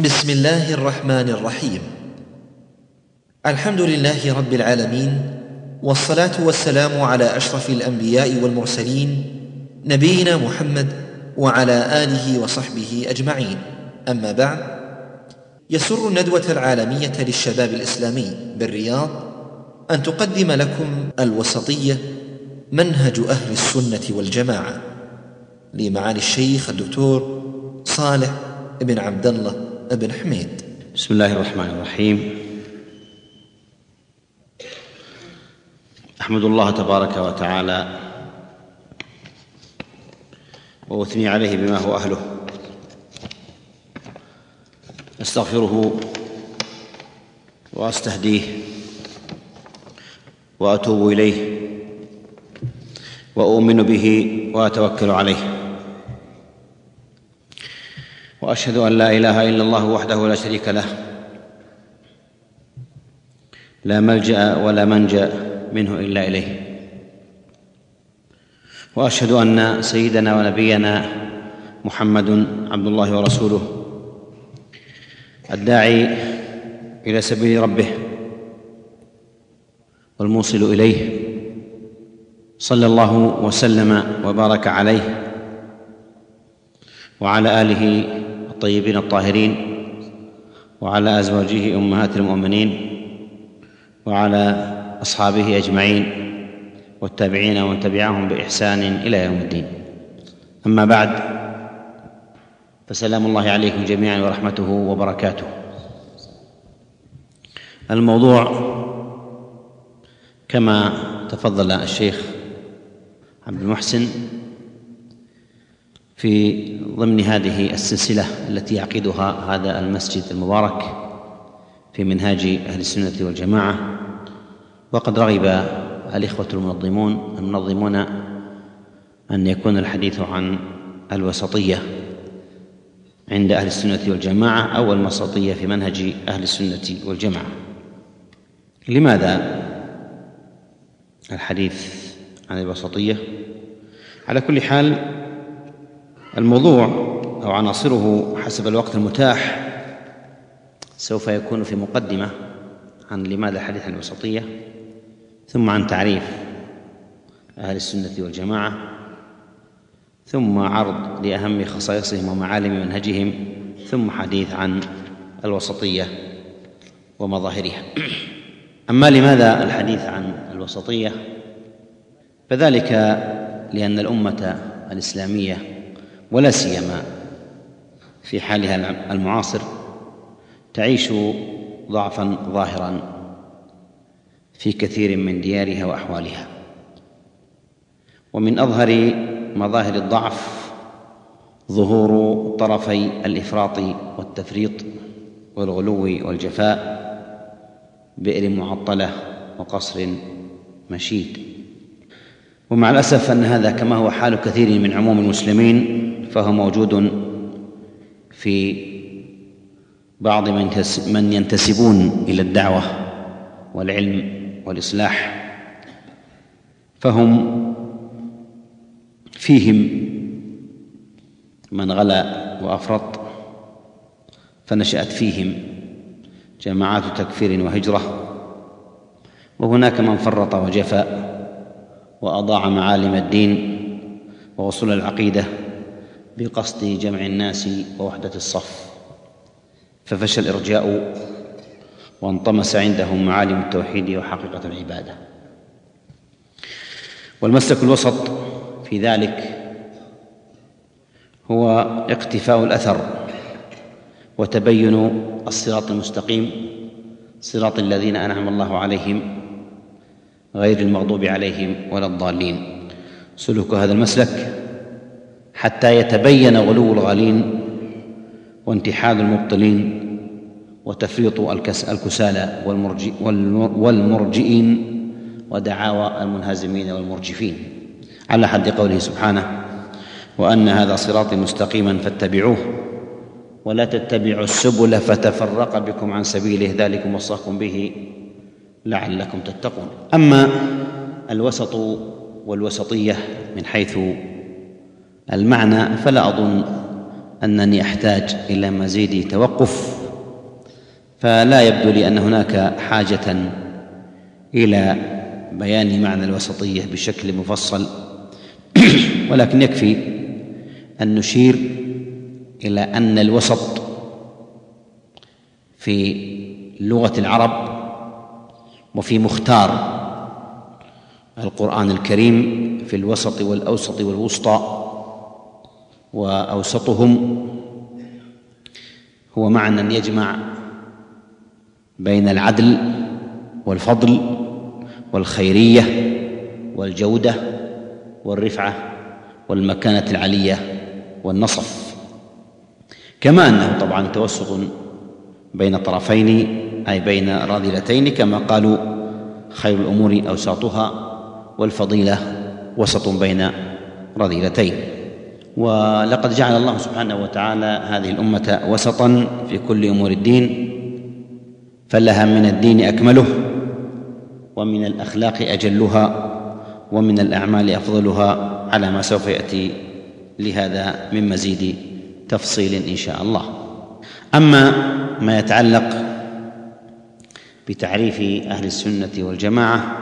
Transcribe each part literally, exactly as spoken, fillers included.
بسم الله الرحمن الرحيم. الحمد لله رب العالمين، والصلاة والسلام على أشرف الأنبياء والمرسلين نبينا محمد وعلى آله وصحبه أجمعين. أما بعد، يسر الندوة العالمية للشباب الإسلامي بالرياض أن تقدم لكم الوسطية منهج أهل السنة والجماعة لمعالي الشيخ الدكتور صالح بن عبد الله بن حميد. بسم الله الرحمن الرحيم. أحمد الله تبارك وتعالى وأثني عليه بما هو أهله، أستغفره وأستهديه وأتوب إليه وأؤمن به وأتوكل عليه، وأشهد أن لا إله إلا الله وحده لا شريك له، لا ملجأ ولا منجأ منه إلا إليه، وأشهد أن سيدنا ونبينا محمد عبد الله ورسوله، الداعي إلى سبيل ربه والموصل إليه، صلى الله وسلم وبارك عليه وعلى آله الطيبين الطاهرين، وعلى أزواجه أمهات المؤمنين، وعلى أصحابه أجمعين، والتابعين ومن تبعهم بإحسان إلى يوم الدين. أما بعد، فسلام الله عليكم جميعا ورحمته وبركاته. الموضوع كما تفضل الشيخ عبد المحسن في ضمن هذه السلسلة التي يعقدها هذا المسجد المبارك في منهاج أهل السنة والجماعة، وقد رغب الإخوة المنظمون المنظمون أن يكون الحديث عن الوسطية عند أهل السنة والجماعة أو الوسطية في منهج أهل السنة والجماعة. لماذا الحديث عن الوسطية؟ على كل حال، الموضوع أو عناصره حسب الوقت المتاح سوف يكون في مقدمة عن لماذا الحديث عن الوسطية، ثم عن تعريف أهل السنة والجماعة، ثم عرض لأهم خصائصهم ومعالم منهجهم، ثم حديث عن الوسطية ومظاهرها. أما لماذا الحديث عن الوسطية؟ فذلك لأن الأمة الإسلامية ولا سيما في حالها المعاصر تعيش ضعفا ظاهرا في كثير من ديارها وأحوالها، ومن أظهر مظاهر الضعف ظهور طرفي الإفراط والتفريط والغلو والجفاء، بئر معطلة وقصر مشيد. ومع الأسف أن هذا كما هو حال كثير من عموم المسلمين فهو موجود في بعض من ينتسبون إلى الدعوة والعلم والإصلاح، فهم فيهم من غلا وأفرط، فنشأت فيهم جماعات تكفير وهجرة، وهناك من فرط وجفا وأضاع معالم الدين ووصول العقيدة بقصد جمع الناس ووحدة الصف، ففشى الإرجاء وانطمس عندهم معالم التوحيد وحقيقة العبادة. والمسلك الوسط في ذلك هو اقتفاء الأثر وتبين الصراط المستقيم، صراط الذين أنعم الله عليهم غير المغضوب عليهم ولا الضالين. سلوك هذا المسلك حتى يتبين غلو الغالين وانتحال المبطلين وتفريط الكسالى والمرجئين ودعاوى المنهزمين والمرجفين، على حد قوله سبحانه: وأن هذا صراطي مستقيما فاتبعوه ولا تتبعوا السبل فتفرق بكم عن سبيله ذلكم وصاكم به لعلكم تتقون. أما الوسط والوسطية من حيث المعنى فلا أظن أنني أحتاج إلى مزيد توقف، فلا يبدو لي أن هناك حاجة إلى بيان معنى الوسطية بشكل مفصل، ولكن يكفي أن نشير إلى أن الوسط في لغة العرب وفي مختار القرآن الكريم في الوسط والأوسط والوسطى وأوسطهم هو معنى يجمع بين العدل والفضل والخيرية والجودة والرفعة والمكانة العلية والنصف، كما أنه طبعا توسط بين طرفين أي بين راذلتين، كما قالوا خير الأمور أوساطها والفضيلة وسط بين رذيلتين. ولقد جعل الله سبحانه وتعالى هذه الأمة وسطا في كل أمور الدين، فلها من الدين أكمله، ومن الأخلاق أجلها، ومن الأعمال أفضلها، على ما سوف يأتي لهذا من مزيد تفصيل إن شاء الله. أما ما يتعلق بتعريف أهل السنة والجماعة،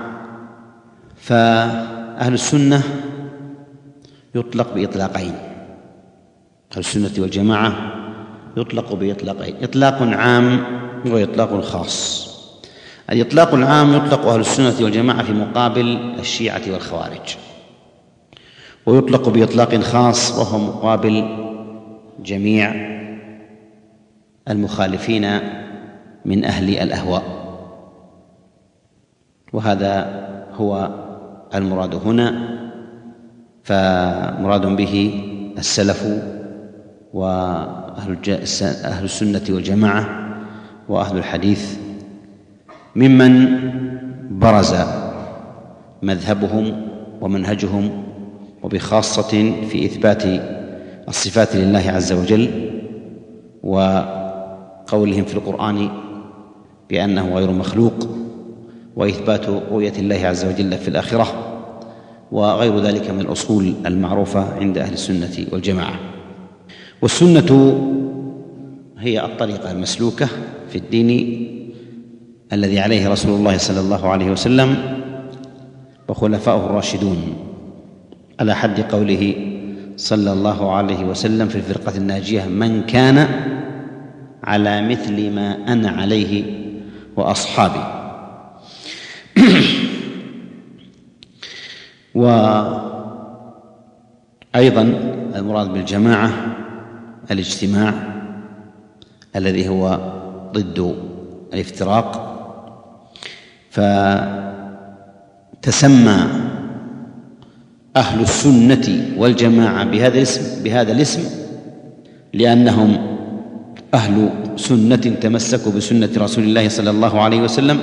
فأهل السنة يطلق بإطلاقين، أهل السنة والجماعة يطلق بإطلاقين، إطلاق عام وإطلاق خاص. الإطلاق العام يطلق أهل السنة والجماعة في مقابل الشيعة والخوارج، ويطلق بإطلاق خاص وهو مقابل جميع المخالفين من أهل الأهواء، وهذا هو المراد هنا. فمراد به السلف وأهل السنة والجماعة وأهل الحديث ممن برز مذهبهم ومنهجهم، وبخاصة في إثبات الصفات لله عز وجل، وقولهم في القرآن بأنه غير مخلوق، وإثبات رؤية الله عز وجل في الآخرة، وغير ذلك من الأصول المعروفة عند أهل السنة والجماعة. والسنة هي الطريقة المسلوكة في الدين الذي عليه رسول الله صلى الله عليه وسلم وخلفاؤه الراشدون، على حد قوله صلى الله عليه وسلم في الفرقة الناجية: من كان على مثل ما أنا عليه وأصحابي. وأيضا المراد بالجماعة الاجتماع الذي هو ضد الافتراق، فتسمى أهل السنة والجماعة بهذا الاسم بهذا الاسم لأنهم أهل سنة تمسكوا بسنة رسول الله صلى الله عليه وسلم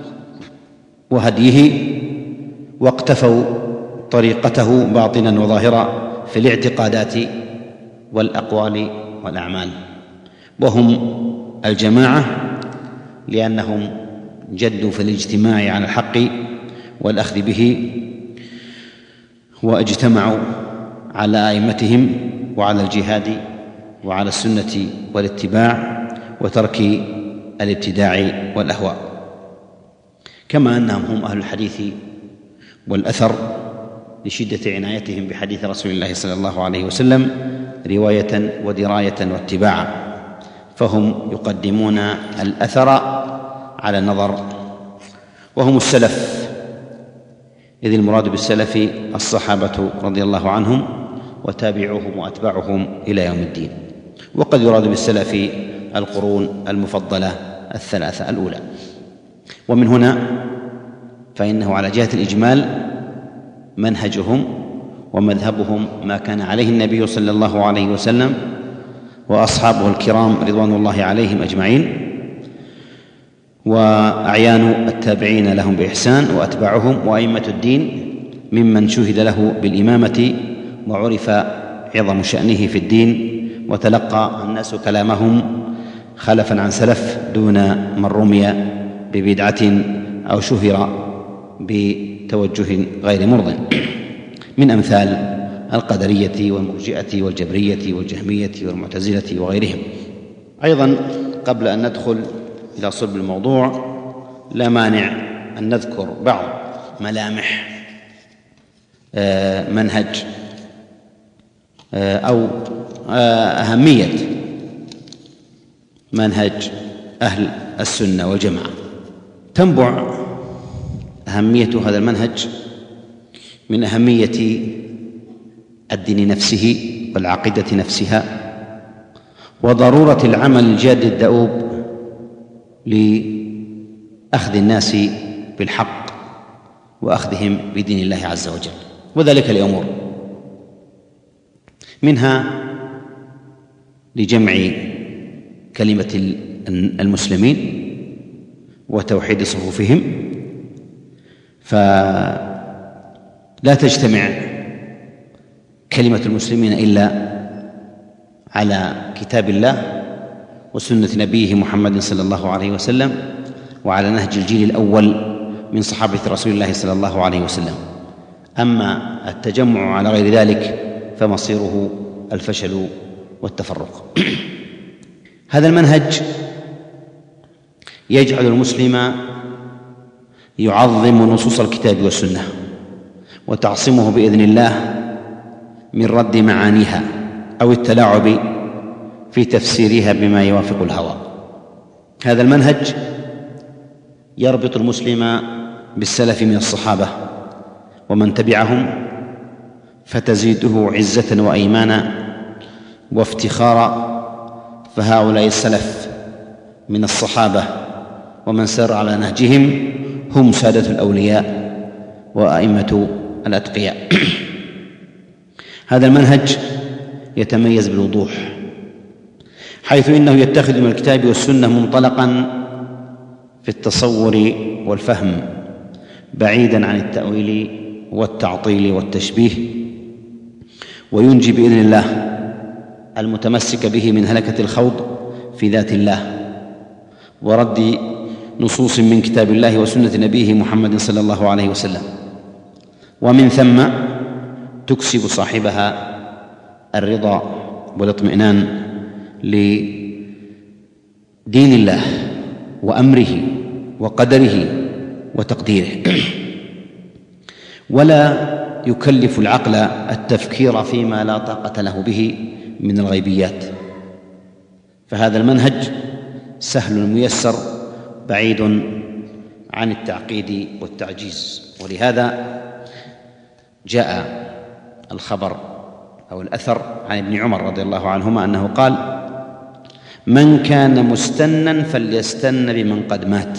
وهديه، واقتفوا طريقته باطنا وظاهرا في الاعتقادات والأقوال والأعمال. وهم الجماعة لأنهم جدوا في الاجتماع على الحق والأخذ به، واجتمعوا على أئمتهم وعلى الجهاد وعلى السنة والاتباع وترك الابتداع والأهواء، كما أنهم هم أهل الحديث والأثر لشدة عنايتهم بحديث رسول الله صلى الله عليه وسلم رواية ودراية واتباعا، فهم يقدمون الأثر على النظر. وهم السلف، إذ المراد بالسلف الصحابة رضي الله عنهم وتابعوهم وأتباعهم إلى يوم الدين. وقد يراد بالسلف القرون المفضلة الثلاثة الأولى. ومن هنا فإنه على جهة الإجمال منهجهم ومذهبهم ما كان عليه النبي صلى الله عليه وسلم وأصحابه الكرام رضوان الله عليهم أجمعين، وأعيان التابعين لهم بإحسان وأتباعهم وأئمة الدين ممن شهد له بالإمامة وعرف عظم شأنه في الدين، وتلقى الناس كلامهم خلفا عن سلف دون من رمي ببدعة أو شهر بتوجه غير مرضٍ، من أمثال القدرية والمرجئة والجبرية والجهمية والمعتزلة وغيرهم. أيضا قبل أن ندخل إلى صلب الموضوع لا مانع أن نذكر بعض ملامح منهج أو أهمية منهج أهل السنة والجماعة. تنبع أهمية هذا المنهج من أهمية الدين نفسه والعقيدة نفسها، وضرورة العمل الجاد الدؤوب لأخذ الناس بالحق وأخذهم بدين الله عز وجل، وذلك لأمور منها لجمع كلمة المسلمين وتوحيد صفوفهم، فلا تجتمع كلمة المسلمين إلا على كتاب الله وسنة نبيه محمد صلى الله عليه وسلم وعلى نهج الجيل الأول من صحابة رسول الله صلى الله عليه وسلم. أما التجمع على غير ذلك فمصيره الفشل والتفرق. هذا المنهج يجعل المسلم يعظم نصوص الكتاب والسنة وتعصمه بإذن الله من رد معانيها أو التلاعب في تفسيرها بما يوافق الهوى. هذا المنهج يربط المسلم بالسلف من الصحابة ومن تبعهم، فتزيده عزة وإيمانا وافتخارا، فهؤلاء السلف من الصحابة ومن سار على نهجهم هم سادة الأولياء وأئمة الأتقياء. هذا المنهج يتميز بالوضوح، حيث إنه يتخذ من الكتاب والسنة منطلقا في التصور والفهم، بعيدا عن التأويل والتعطيل والتشبيه، وينجي بإذن الله المتمسك به من هلكة الخوض في ذات الله ورد نصوص من كتاب الله وسنة نبيه محمد صلى الله عليه وسلم، ومن ثم تكسب صاحبها الرضا والاطمئنان لدين الله وأمره وقدره وتقديره، ولا يكلف العقل التفكير فيما لا طاقة له به من الغيبيات. فهذا المنهج سهل ميسر بعيد عن التعقيد والتعجيز. ولهذا جاء الخبر أو الأثر عن ابن عمر رضي الله عنهما أنه قال: من كان مستنا فليستن بمن قد مات.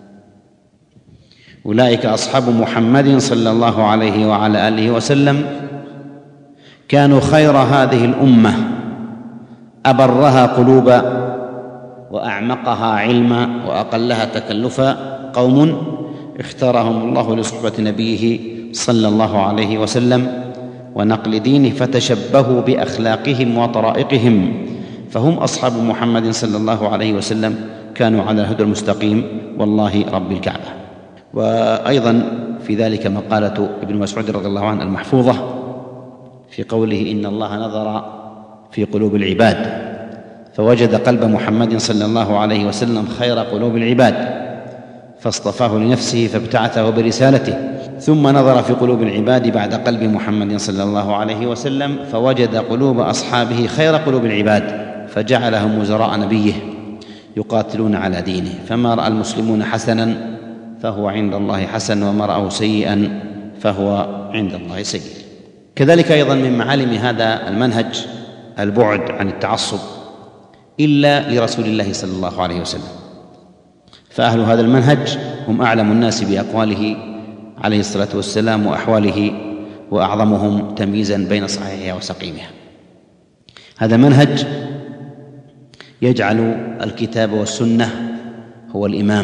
أولئك أصحاب محمد صلى الله عليه وعلى آله وسلم، كانوا خير هذه الأمة، أبرها قلوبا وأعمقها علما وأقلها تكلفا، قوم اختارهم الله لصحبة نبيه صلى الله عليه وسلم ونقل دينه، فتشبهوا بأخلاقهم وطرائقهم، فهم أصحاب محمد صلى الله عليه وسلم، كانوا على الهدى المستقيم، والله رب الكعبة. وأيضا في ذلك مقالة ابن مسعود رضي الله عنه المحفوظة في قوله: إن الله نظر في قلوب العباد فوجد قلب محمد صلى الله عليه وسلم خير قلوب العباد فاصطفاه لنفسه فابتعثه برسالته، ثم نظر في قلوب العباد بعد قلب محمد صلى الله عليه وسلم فوجد قلوب أصحابه خير قلوب العباد فجعلهم وزراء نبيه يقاتلون على دينه، فما رأى المسلمون حسنا فهو عند الله حسن، وما رأوا سيئا فهو عند الله سيء. كذلك أيضا من معالم هذا المنهج البعد عن التعصب إلا لرسول الله صلى الله عليه وسلم، فأهل هذا المنهج هم أعلم الناس بأقواله عليه الصلاة والسلام وأحواله، وأعظمهم تمييزا بين صحيحها وسقيمها. هذا المنهج يجعل الكتاب والسنة هو الإمام،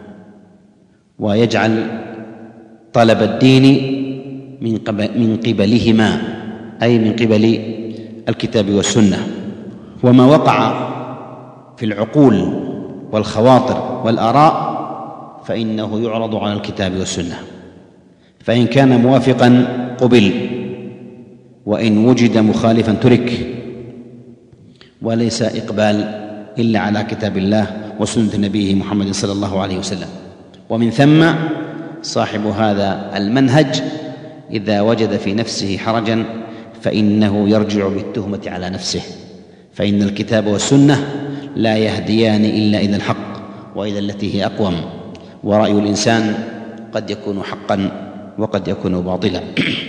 ويجعل طلب الدين من قبلهما، أي من قبل الكتاب والسنة. وما وقع في العقول والخواطر والآراء فإنه يعرض على الكتاب والسنة، فإن كان موافقا قبل، وإن وجد مخالفا ترك، وليس إقبال إلا على كتاب الله وسنة نبيه محمد صلى الله عليه وسلم. ومن ثم صاحب هذا المنهج إذا وجد في نفسه حرجا فإنه يرجع بالتهمة على نفسه، فإن الكتاب والسنة لا يهديان إلا إلى الحق وإلى التي هي أقوم، ورأي الإنسان قد يكون حقا وقد يكون باطلا.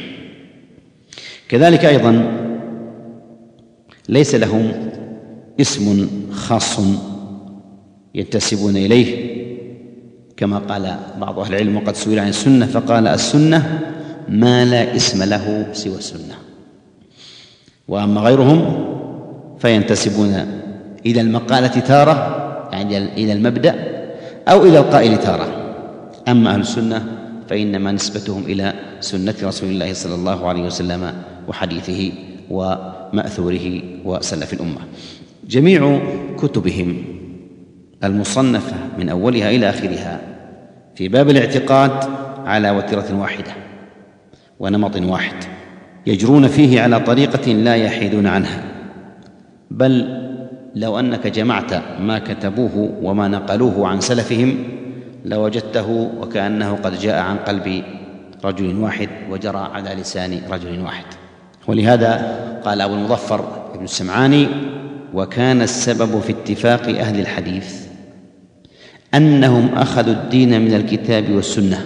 كذلك أيضا ليس لهم اسم خاص ينتسبون إليه، كما قال بعض أهل العلم وقد سئل عن السنة فقال: السنة ما لا اسم له سوى السنة. وأما غيرهم فينتسبون إلى المقالة تارة، يعني إلى المبدأ، أو إلى القائل تارة. أما أهل السنة فإنما نسبتهم إلى سنة رسول الله صلى الله عليه وسلم وحديثه ومأثوره وسلف الأمة. جميع كتبهم المصنفة من أولها إلى آخرها في باب الاعتقاد على وتيرة واحدة ونمط واحد، يجرون فيه على طريقة لا يحيدون عنها، بل لو أنك جمعت ما كتبوه وما نقلوه عن سلفهم لوجدته وكأنه قد جاء عن قلب رجل واحد وجرى على لسان رجل واحد. ولهذا قال أبو المظفر ابن السمعاني: وكان السبب في اتفاق أهل الحديث أنهم أخذوا الدين من الكتاب والسنة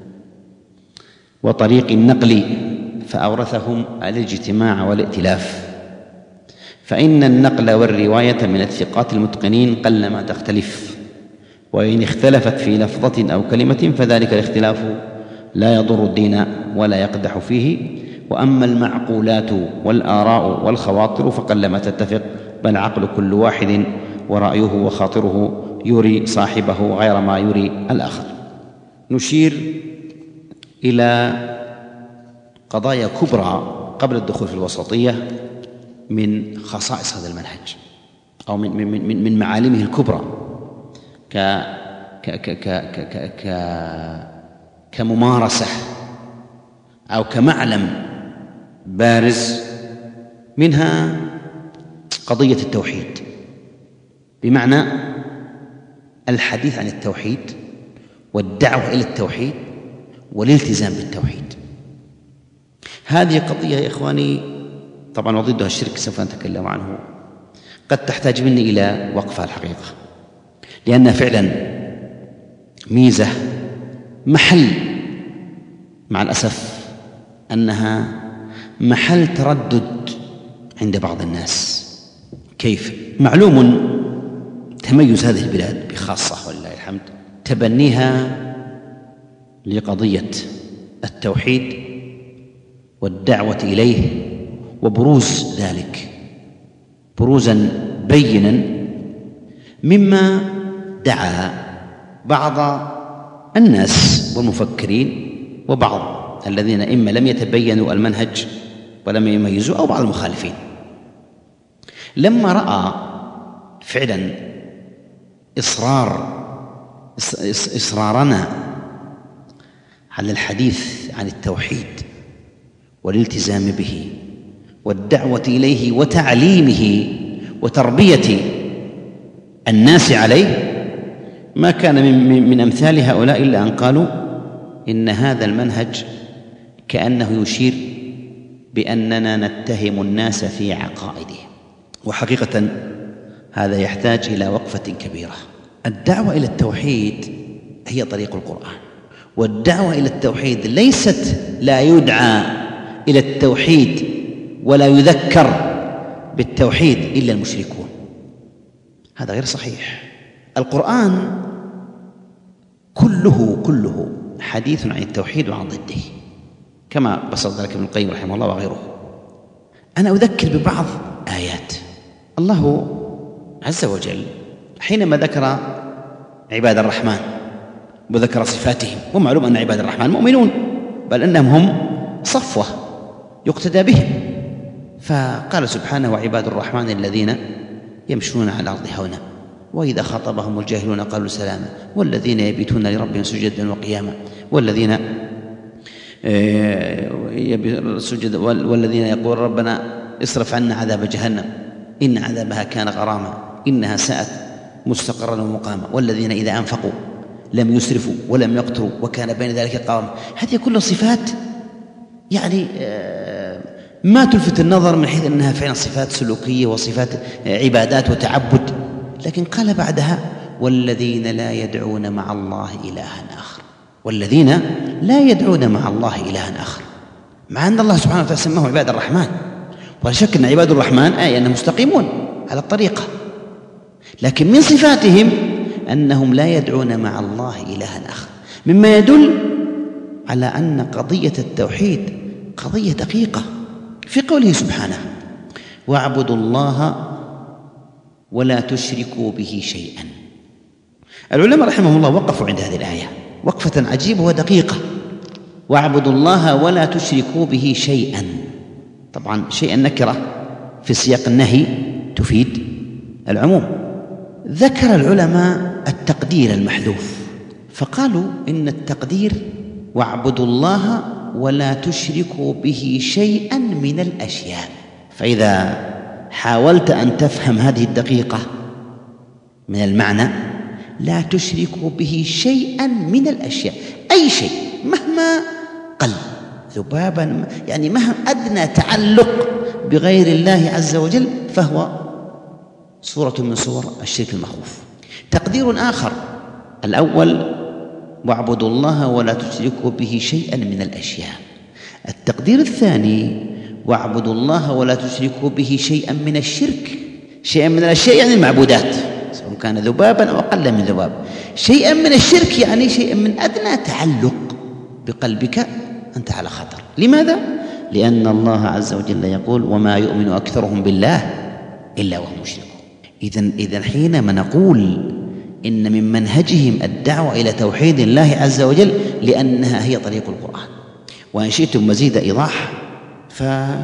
وطريق النقل فأورثهم الاجتماع والائتلاف، فإن النقل والرواية من الثقات المتقنين قلما تختلف، وإن اختلفت في لفظة أو كلمة فذلك الاختلاف لا يضر الدين ولا يقدح فيه. وأما المعقولات والآراء والخواطر فقلما تتفق، بل عقل كل واحد ورأيه وخاطره يري صاحبه غير ما يري الآخر. نشير إلى قضايا كبرى قبل الدخول في الوسطية من خصائص هذا المنهج أو من من من, من معالمه الكبرى ك ك ك ك ك ك كممارسة أو كمعلم بارز. منها قضية التوحيد، بمعنى الحديث عن التوحيد والدعوة إلى التوحيد والالتزام بالتوحيد. هذه قضية يا إخواني طبعا وضدها الشرك، سوف نتكلم عنه، قد تحتاج مني إلى وقفة الحقيقة، لأنها فعلا ميزة محل، مع الأسف أنها محل تردد عند بعض الناس. كيف؟ معلوم تميز هذه البلاد بخاصة ولله الحمد تبنيها لقضية التوحيد والدعوة إليه وبروز ذلك بروزا بينا، مما دعا بعض الناس والمفكرين وبعض الذين إما لم يتبينوا المنهج ولم يميزوا أو بعض المخالفين، لما رأى فعلا إصرار إصرارنا على الحديث عن التوحيد والالتزام به والدعوة إليه وتعليمه وتربية الناس عليه، ما كان من, من أمثال هؤلاء إلا أن قالوا إن هذا المنهج كأنه يشير بأننا نتهم الناس في عقائدهم. وحقيقة هذا يحتاج إلى وقفة كبيرة. الدعوة إلى التوحيد هي طريق القرآن، والدعوة إلى التوحيد ليست لا يدعى إلى التوحيد ولا يذكر بالتوحيد إلا المشركون، هذا غير صحيح. القرآن كله كله حديث عن التوحيد وعن ضده، كما بسط ذلك ابن القيم رحمه الله وغيره. أنا أذكر ببعض آيات. الله عز وجل حينما ذكر عباد الرحمن وذكر صفاتهم، ومعلوم أن عباد الرحمن مؤمنون، بل أنهم هم صفوة يقتدى بهم، فقال سبحانه: وعباد الرحمن الذين يمشون على الأرض هونا وإذا خاطبهم الجاهلون قالوا سلاما والذين يبيتون لربهم سجدا وقياما والذين السجد والذين يقول ربنا اصرف عنا عذاب جهنم إن عذابها كان غراما إنها ساءت مستقرا ومقاما والذين إذا أنفقوا لم يسرفوا ولم يقتروا وكان بين ذلك قواما. هذه كلها صفات يعني ما تلفت النظر من حيث أنها فعلا صفات سلوكية وصفات عبادات وتعبد، لكن قال بعدها والذين لا يدعون مع الله إلها آخر، والذين لا يدعون مع الله إلها آخر، مع أن الله سبحانه وتعالى سماه عباد الرحمن، ولا شك أن عباد الرحمن آية أنهم مستقيمون على الطريقة، لكن من صفاتهم أنهم لا يدعون مع الله إلها آخر، مما يدل على أن قضية التوحيد قضية دقيقة. في قوله سبحانه واعبدوا الله ولا تشركوا به شيئا، العلماء رحمهم الله وقفوا عند هذه الآية وقفة عجيبة ودقيقة. واعبدوا الله ولا تشركوا به شيئا، طبعا شيئا نكرة في سياق النهي تفيد العموم. ذكر العلماء التقدير المحذوف فقالوا إن التقدير واعبدوا الله ولا تشركوا به شيئا من الأشياء. فإذا حاولت أن تفهم هذه الدقيقة من المعنى لا تشركوا به شيئا من الأشياء، أي شيء مهما قل، ذبابا يعني مهما أدنى تعلق بغير الله عز وجل فهو صورة من صور الشرك المخوف. تقدير آخر الأول واعبدوا الله ولا تشركوا به شيئا من الأشياء. التقدير الثاني واعبدوا الله ولا تشركوا به شيئا من الشرك، شيئا من الأشياء يعني المعبودات سواء كان ذبابا أو أقل من ذباب، شيئا من الشرك يعني شيئا من أدنى تعلق بقلبك أنت على خطر. لماذا؟ لأن الله عز وجل يقول وما يؤمن أكثرهم بالله إلا وهم مشركون. إذن إذن حينما نقول إن من منهجهم الدعوة إلى توحيد الله عز وجل لأنها هي طريق القرآن. وإن شئتم مزيد إيضاح فالله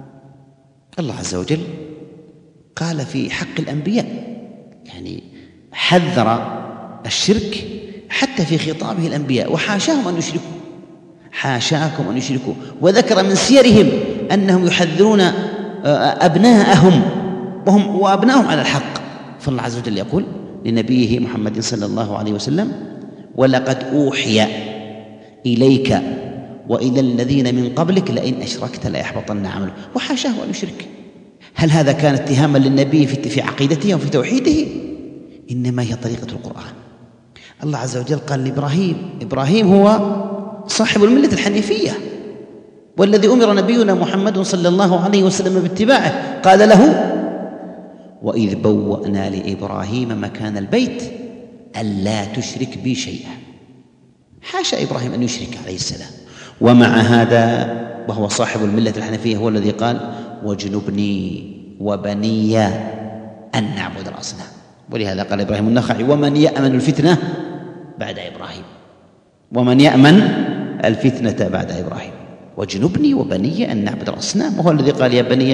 عز وجل قال في حق الأنبياء يعني حذر الشرك حتى في خطابه الأنبياء وحاشاهم أن يشركوا، حاشاكم أن يشركوا، وذكر من سيرهم أنهم يحذرون أبناءهم وهم وأبنائهم على الحق. فالله عز وجل يقول لنبيه محمد صلى الله عليه وسلم ولقد أوحي إليك وإلى الذين من قبلك لئن أشركت ليحبطن عمله، وحاشاه أن يشرك. هل هذا كان اتهاما للنبي في عقيدته وفي توحيده؟ إنما هي طريقة القرآن. الله عز وجل قال لإبراهيم، إبراهيم هو صاحب الملة الحنيفية والذي أمر نبينا محمد صلى الله عليه وسلم باتباعه، قال له وإذ بوأنا لإبراهيم مكان البيت ألا تشرك بي شيئا. حاشا إبراهيم أن يشرك عليه السلام، ومع هذا وهو صاحب الملة الحنيفية هو الذي قال واجنبني وبني أن نعبد الأصنام. ولهذا قال إبراهيم النخعي ومن يأمن الفتنة بعد إبراهيم، ومن يأمن الفتنة بعد إبراهيم، واجنبني وبني أن نعبد الأصنام. وهو الذي قال يا بني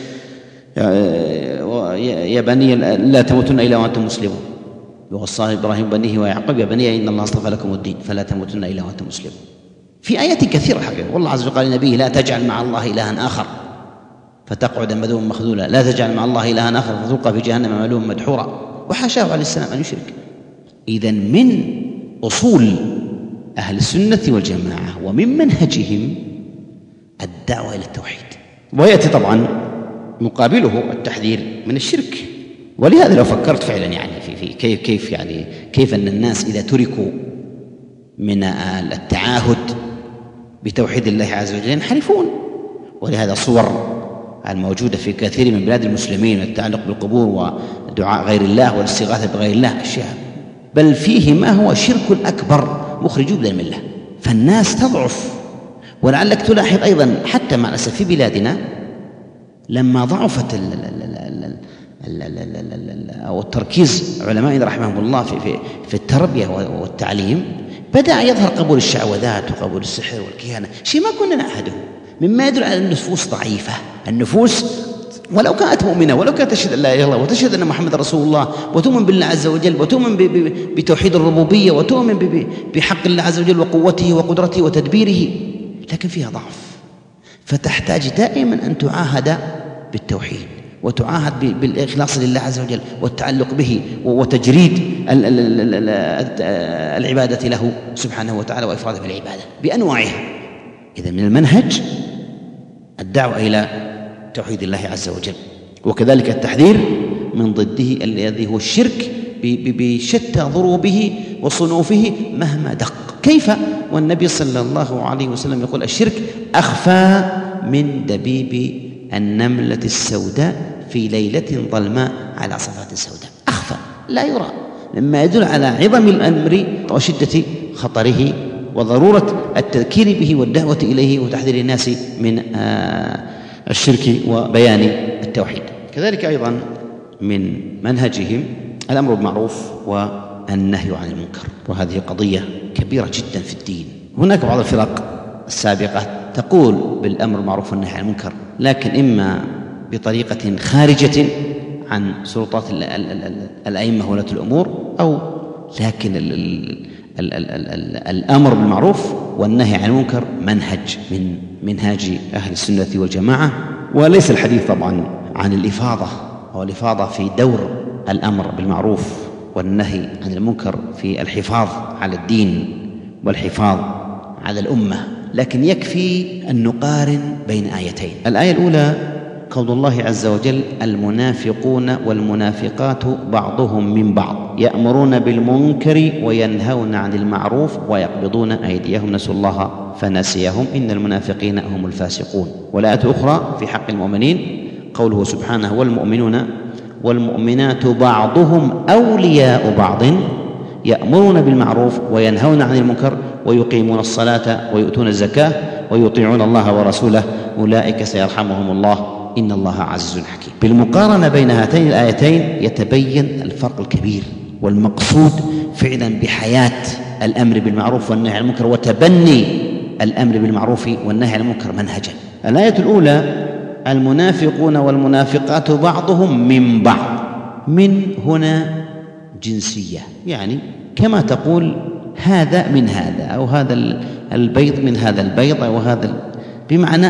يا بني لا تموتن إلا وأنتم مسلمون، ووصى إبراهيم بنيه ويعقوب يا بني إن الله اصطفى لكم الدين فلا تموتن إلا وأنتم مسلمون. في آيات كثيرة حقيقة. والله عز وجل قال لنبيه لا تجعل مع الله إلها آخر فتقعد مذموما مخذولا، لا تجعل مع الله إلها آخر فتلقى في جهنم ملوما مدحورا، وحاشاه عليه السلام أن يشرك. إذن من أصول أهل السنة والجماعة ومن منهجهم الدعوة إلى التوحيد، ويأتي طبعا مقابله التحذير من الشرك. ولهذا لو فكرت فعلا يعني في, في كيف كيف يعني كيف أن الناس إذا تركوا من التعاهد بتوحيد الله عز وجل ينحرفون. ولهذا صور الموجودة في كثير من بلاد المسلمين التعلق بالقبور ودعاء غير الله والاستغاثة بغير الله أشياء بل فيه ما هو شرك أكبر مخرج من الملة. فالناس تضعف. ولعلك تلاحظ أيضا حتى مع الأسف في بلادنا لما ضعفت ال ال ال ال ال ال أو التركيز علمائنا رحمهم الله في, في, في التربية والتعليم بدأ يظهر قبول الشعوذات وقبول السحر والكهانة، شيء ما كنا نعهده، مما يدل على النفوس ضعيفة. النفوس ولو كانت مؤمنة ولو كانت تشهد أن لا إله إلا الله وتشهد أن محمد رسول الله وتؤمن بالله عز وجل وتؤمن بتوحيد الربوبية وتؤمن بحق الله عز وجل وقوته وقدرته وتدبيره، لكن فيها ضعف، فتحتاج دائما أن تعاهد بالتوحيد وتعاهد بالإخلاص لله عز وجل والتعلق به وتجريد العبادة له سبحانه وتعالى وإفراده بالعبادة بأنواعها. إذن من المنهج الدعوة إلى توحيد الله عز وجل، وكذلك التحذير من ضده الذي هو الشرك بشتى ضروبه وصنوفه مهما دق. كيف والنبي صلى الله عليه وسلم يقول الشرك أخفى من دبيب النملة السوداء في ليلة ظلماء على صفات سوداء، أخفى لا يرى، مما يدل على عظم الأمر وشدة خطره وضرورة التذكير به والدعوة إليه وتحذير الناس من الشرك وبيان التوحيد. كذلك أيضا من منهجهم الأمر بالمعروف والنهي عن المنكر، وهذه قضية كبيرة جدا في الدين. هناك بعض الفرق السابقة تقول بالأمر بالمعروف والنهي عن المنكر، لكن إما بطريقة خارجة عن سلطات الأئمة ولاة الأمور، أو لكن ال ال ال ال ال الأمر بالمعروف والنهي عن المنكر منهج من منهاج أهل السنة والجماعة. وليس الحديث طبعا عن الإفاضة أو الإفاضة في دور الأمر بالمعروف والنهي عن المنكر في الحفاظ على الدين والحفاظ على الأمة، لكن يكفي أن نقارن بين آيتين. الآية الأولى قول الله عز وجل المنافقون والمنافقات بعضهم من بعض يأمرون بالمنكر وينهون عن المعروف ويقبضون أيديهم نسوا الله فنسيهم إن المنافقين هم الفاسقون. والآية الأخرى في حق المؤمنين قوله سبحانه والمؤمنون والمؤمنات بعضهم أولياء بعض يأمرون بالمعروف وينهون عن المنكر ويقيمون الصلاة ويؤتون الزكاة ويطيعون الله ورسوله أولئك سيرحمهم الله إن الله عزيز حكيم. بالمقارنة بين هاتين الآيتين يتبين الفرق الكبير، والمقصود فعلا بحياة الأمر بالمعروف والنهي عن المنكر وتبني الأمر بالمعروف والنهي عن المنكر منهجا. الآية الأولى المنافقون والمنافقات بعضهم من بعض، من هنا جنسية، يعني كما تقول هذا من هذا أو هذا البيض من هذا البيض أو هذا، بمعنى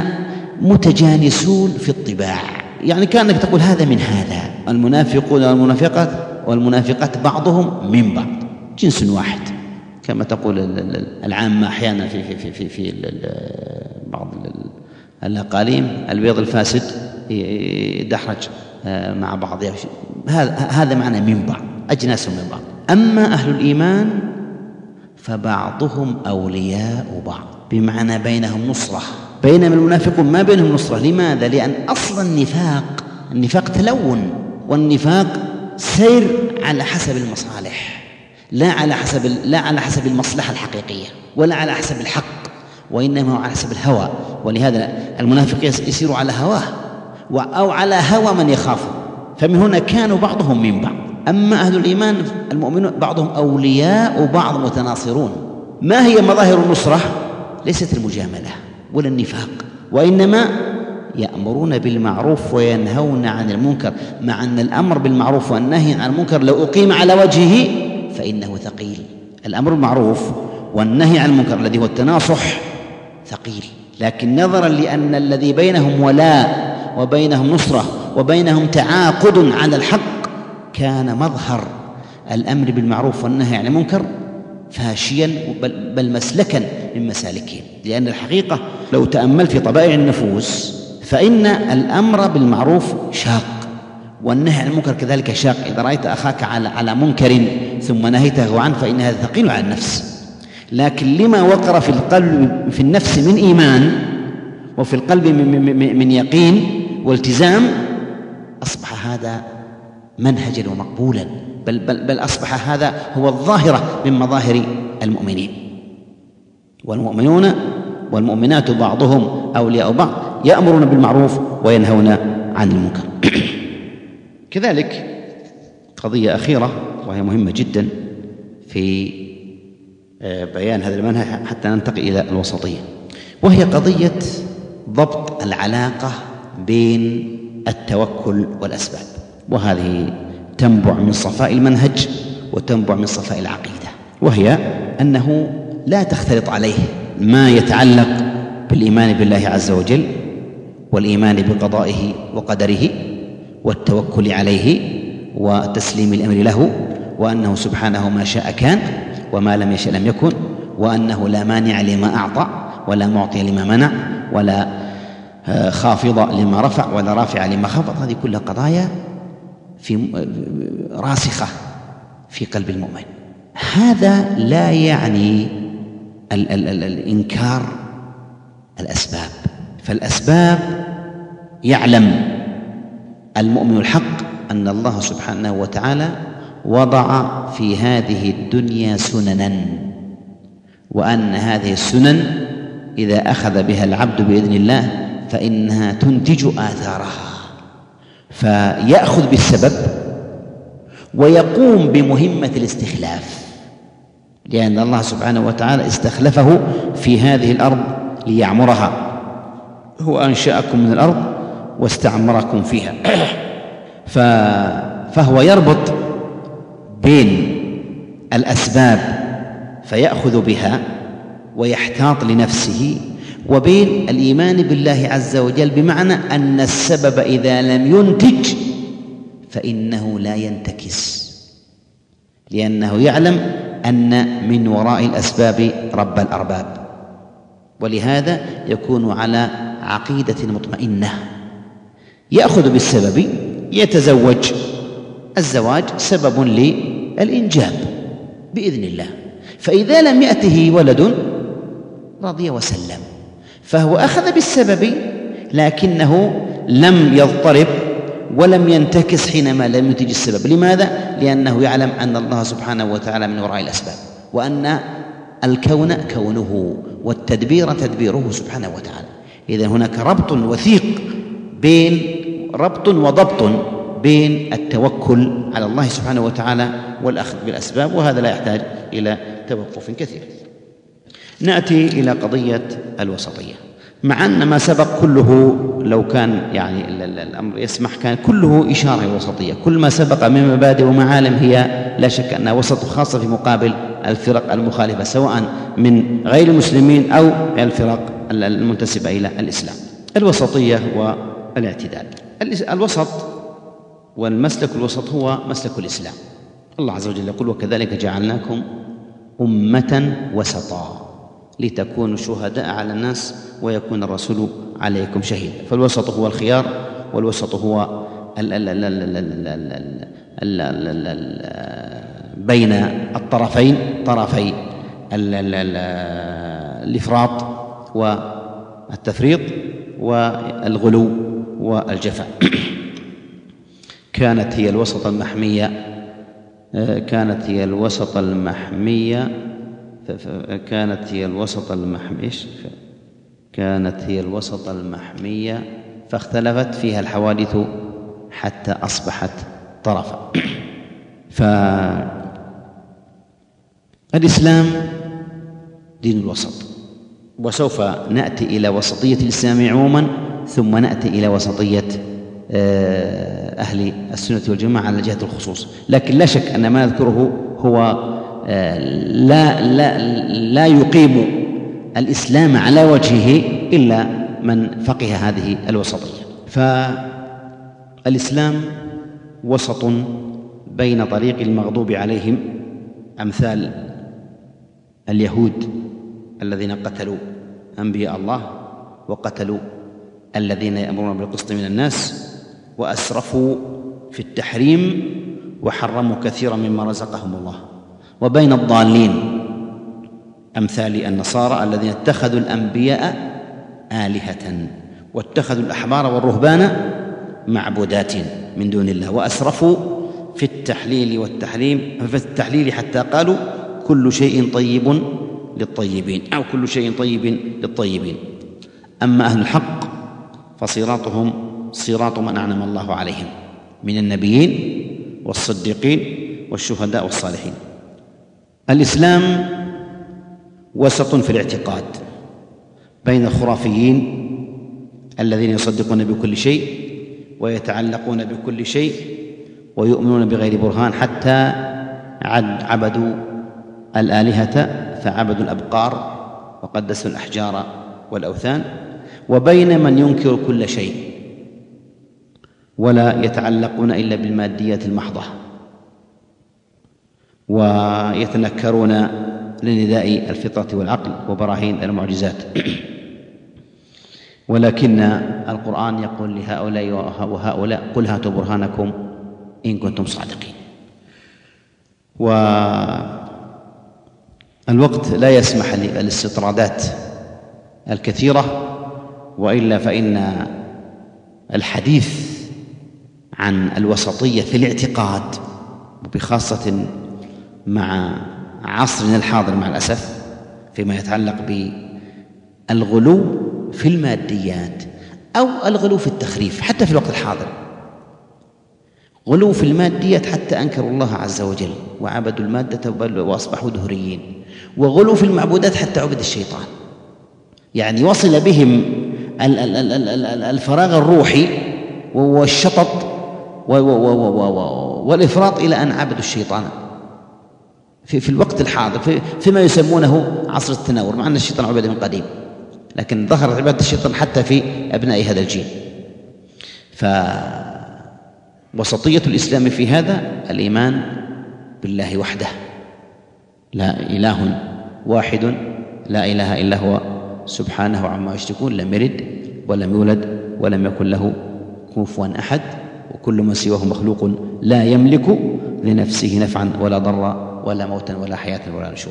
متجانسون في الطباع، يعني كأنك تقول هذا من هذا. المنافقون والمنافقات والمنافقات بعضهم من بعض، جنس واحد، كما تقول العامة أحيانا في في في في بعض الأقاليم البيض الفاسد يدحرج مع بعض، هذا معنى من بعض، أجناس من بعض. أما أهل الإيمان فبعضهم أولياء بعض، بمعنى بينهم نصرة، بينما المنافقون ما بينهم نصرة. لماذا؟ لأن أصل النفاق النفاق تلون، والنفاق سير على حسب المصالح، لا على حسب لا على حسب المصلحة الحقيقية ولا على حسب الحق، وإنما على حسب الهوى. ولهذا المنافق يسير على هواه أو على هوى من يخافه، فمن هنا كانوا بعضهم من بعض. أما أهل الإيمان المؤمنون بعضهم أولياء بعض متناصرون. ما هي مظاهر النصرة؟ ليست المجاملة ولا النفاق، وإنما يأمرون بالمعروف وينهون عن المنكر، مع أن الأمر بالمعروف والنهي عن المنكر لو أقيم على وجهه فإنه ثقيل. الأمر بالمعروف والنهي عن المنكر الذي هو التناصح ثقيل، لكن نظرا لأن الذي بينهم ولاء وبينهم نصرة وبينهم تعاقد على الحق كان مظهر الأمر بالمعروف والنهي عن المنكر فاشيا بل مسلكا من مسالكهم. لأن الحقيقة لو تأملت في طبائع النفوس فإن الأمر بالمعروف شاق والنهي عن المنكر كذلك شاق. إذا رأيت أخاك على على منكر ثم نهيته عنه فإن هذا ثقيل على النفس، لكن لما وقر في القلب في النفس من إيمان وفي القلب من, من يقين والتزام أصبح هذا منهجا ومقبولا، بل, بل, بل أصبح هذا هو الظاهرة من مظاهر المؤمنين. والمؤمنون والمؤمنات بعضهم أولياء بعض يأمرون بالمعروف وينهون عن المنكر. كذلك قضية أخيرة وهي مهمة جدا في بيان هذا المنهج حتى ننتقل إلى الوسطية، وهي قضية ضبط العلاقة بين التوكل والأسباب، وهذه تنبع من صفاء المنهج وتنبع من صفاء العقيدة، وهي أنه لا تختلط عليه ما يتعلق بالإيمان بالله عز وجل والإيمان بقضائه وقدره والتوكل عليه وتسليم الأمر له، وأنه سبحانه ما شاء كان وما لم يشأ لم يكن، وأنه لا مانع لما أعطى ولا معطي لما منع ولا خافض لما رفع ولا رافع لما خفض. هذه كلها قضايا في راسخة في قلب المؤمن. هذا لا يعني ال ال ال الإنكار الأسباب، فالأسباب يعلم المؤمن الحق أن الله سبحانه وتعالى وضع في هذه الدنيا سننا، وأن هذه السنن إذا أخذ بها العبد بإذن الله فإنها تنتج آثارها، فيأخذ بالسبب ويقوم بمهمة الاستخلاف، لأن الله سبحانه وتعالى استخلفه في هذه الأرض ليعمرها. هو أنشأكم من الأرض واستعمركم فيها. فهو يربط بين الأسباب فيأخذ بها ويحتاط لنفسه، وبين الإيمان بالله عز وجل، بمعنى أن السبب إذا لم ينتج فإنه لا ينتكس، لأنه يعلم أن من وراء الأسباب رب الأرباب، ولهذا يكون على عقيدة مطمئنة. يأخذ بالسبب، يتزوج، الزواج سبب للإنجاب بإذن الله، فإذا لم يأته ولد رضي وسلم، فهو أخذ بالسبب لكنه لم يضطرب ولم ينتكس حينما لم ينتج السبب. لماذا؟ لأنه يعلم أن الله سبحانه وتعالى من وراء الأسباب، وأن الكون كونه والتدبير تدبيره سبحانه وتعالى. إذن هناك ربط وثيق بين ربط وضبط بين التوكل على الله سبحانه وتعالى والأخذ بالأسباب، وهذا لا يحتاج إلى توقف كثير. نأتي إلى قضية الوسطية، مع أن ما سبق كله لو كان يعني الأمر يسمح كان كله إشارة إلى الوسطية. كل ما سبق من مبادئ ومعالم هي لا شك أنها وسط، خاصة في مقابل الفرق المخالفة سواء من غير المسلمين أو الفرق المنتسبة إلى الإسلام. الوسطية والاعتدال. الوسط والمسلك الوسط هو مسلك الإسلام. الله عز وجل يقول: وكذلك جعلناكم أمة وسطا لتكونوا شهداء على الناس ويكون الرسول عليكم شهيدا. فالوسط هو الخيار، والوسط هو ال ال ال ال ال ال ال ال بين الطرفين، طرفي ال ال ال الإفراط والتفريط والغلو والجفاء. كانت هي الوسط المحمية كانت هي الوسط المحمية كانت هي الوسط المحمية كانت هي الوسط المحمية فاختلفت فيها الحوادث حتى أصبحت طرفا. فالإسلام دين الوسط، وسوف نأتي إلى وسطية الإسلام عموما، ثم نأتي إلى وسطية أهل السنة والجماعة على جهة الخصوص. لكن لا شك أن ما نذكره هو لا, لا, لا يقيم الإسلام على وجهه إلا من فقه هذه الوسطية. فالإسلام وسط بين طريق المغضوب عليهم أمثال اليهود الذين قتلوا أنبياء الله وقتلوا الذين يأمرون بالقسط من الناس وأسرفوا في التحريم وحرموا كثيرا مما رزقهم الله، وبين الضالين أمثال النصارى الذين اتخذوا الأنبياء آلهة واتخذوا الأحبار والرهبان معبودات من دون الله وأسرفوا في التحليل والتحريم، في التحليل حتى قالوا كل شيء طيب للطيبين أو كل شيء طيب للطيبين. أما أهل الحق فصراطهم صراط من أنعم الله عليهم من النبيين والصديقين والشهداء والصالحين. الإسلام وسط في الاعتقاد بين الخرافيين الذين يصدقون بكل شيء ويتعلقون بكل شيء ويؤمنون بغير برهان، حتى عبدوا الآلهة فعبدوا الأبقار وقدسوا الأحجار والأوثان، وبين من ينكر كل شيء ولا يتعلقون إلا بالماديات المحضة ويتنكرون لنداء الفطرة والعقل وبراهين المعجزات. ولكن القرآن يقول لهؤلاء وهؤلاء: قل هاتوا برهانكم إن كنتم صادقين. والوقت لا يسمح للاستطرادات الكثيرة، وإلا فإن الحديث عن الوسطية في الاعتقاد، وبخاصة مع عصرنا الحاضر مع الأسف فيما يتعلق بالغلو في الماديات أو الغلو في التخريف، حتى في الوقت الحاضر غلو في الماديات حتى أنكروا الله عز وجل وعبدوا المادة وأصبحوا دهريين، وغلو في المعبودات حتى عبد الشيطان. يعني وصل بهم الفراغ الروحي والشطط والإفراط إلى أن عبدوا الشيطان في, في الوقت الحاضر في فيما يسمونه عصر التناور، مع أن الشيطان عبد من قديم، لكن ظهرت عبادة الشيطان حتى في أبناء هذا الجيل. فوسطية الإسلام في هذا الإيمان بالله وحده، لا إله واحد لا إله إلا هو سبحانه عما يشركون، لم يلد ولم يولد ولم يكن له كفوا أحد، وكل من سواه مخلوق لا يملك لنفسه نفعا ولا ضرا ولا موتا ولا حياة ولا نشورا.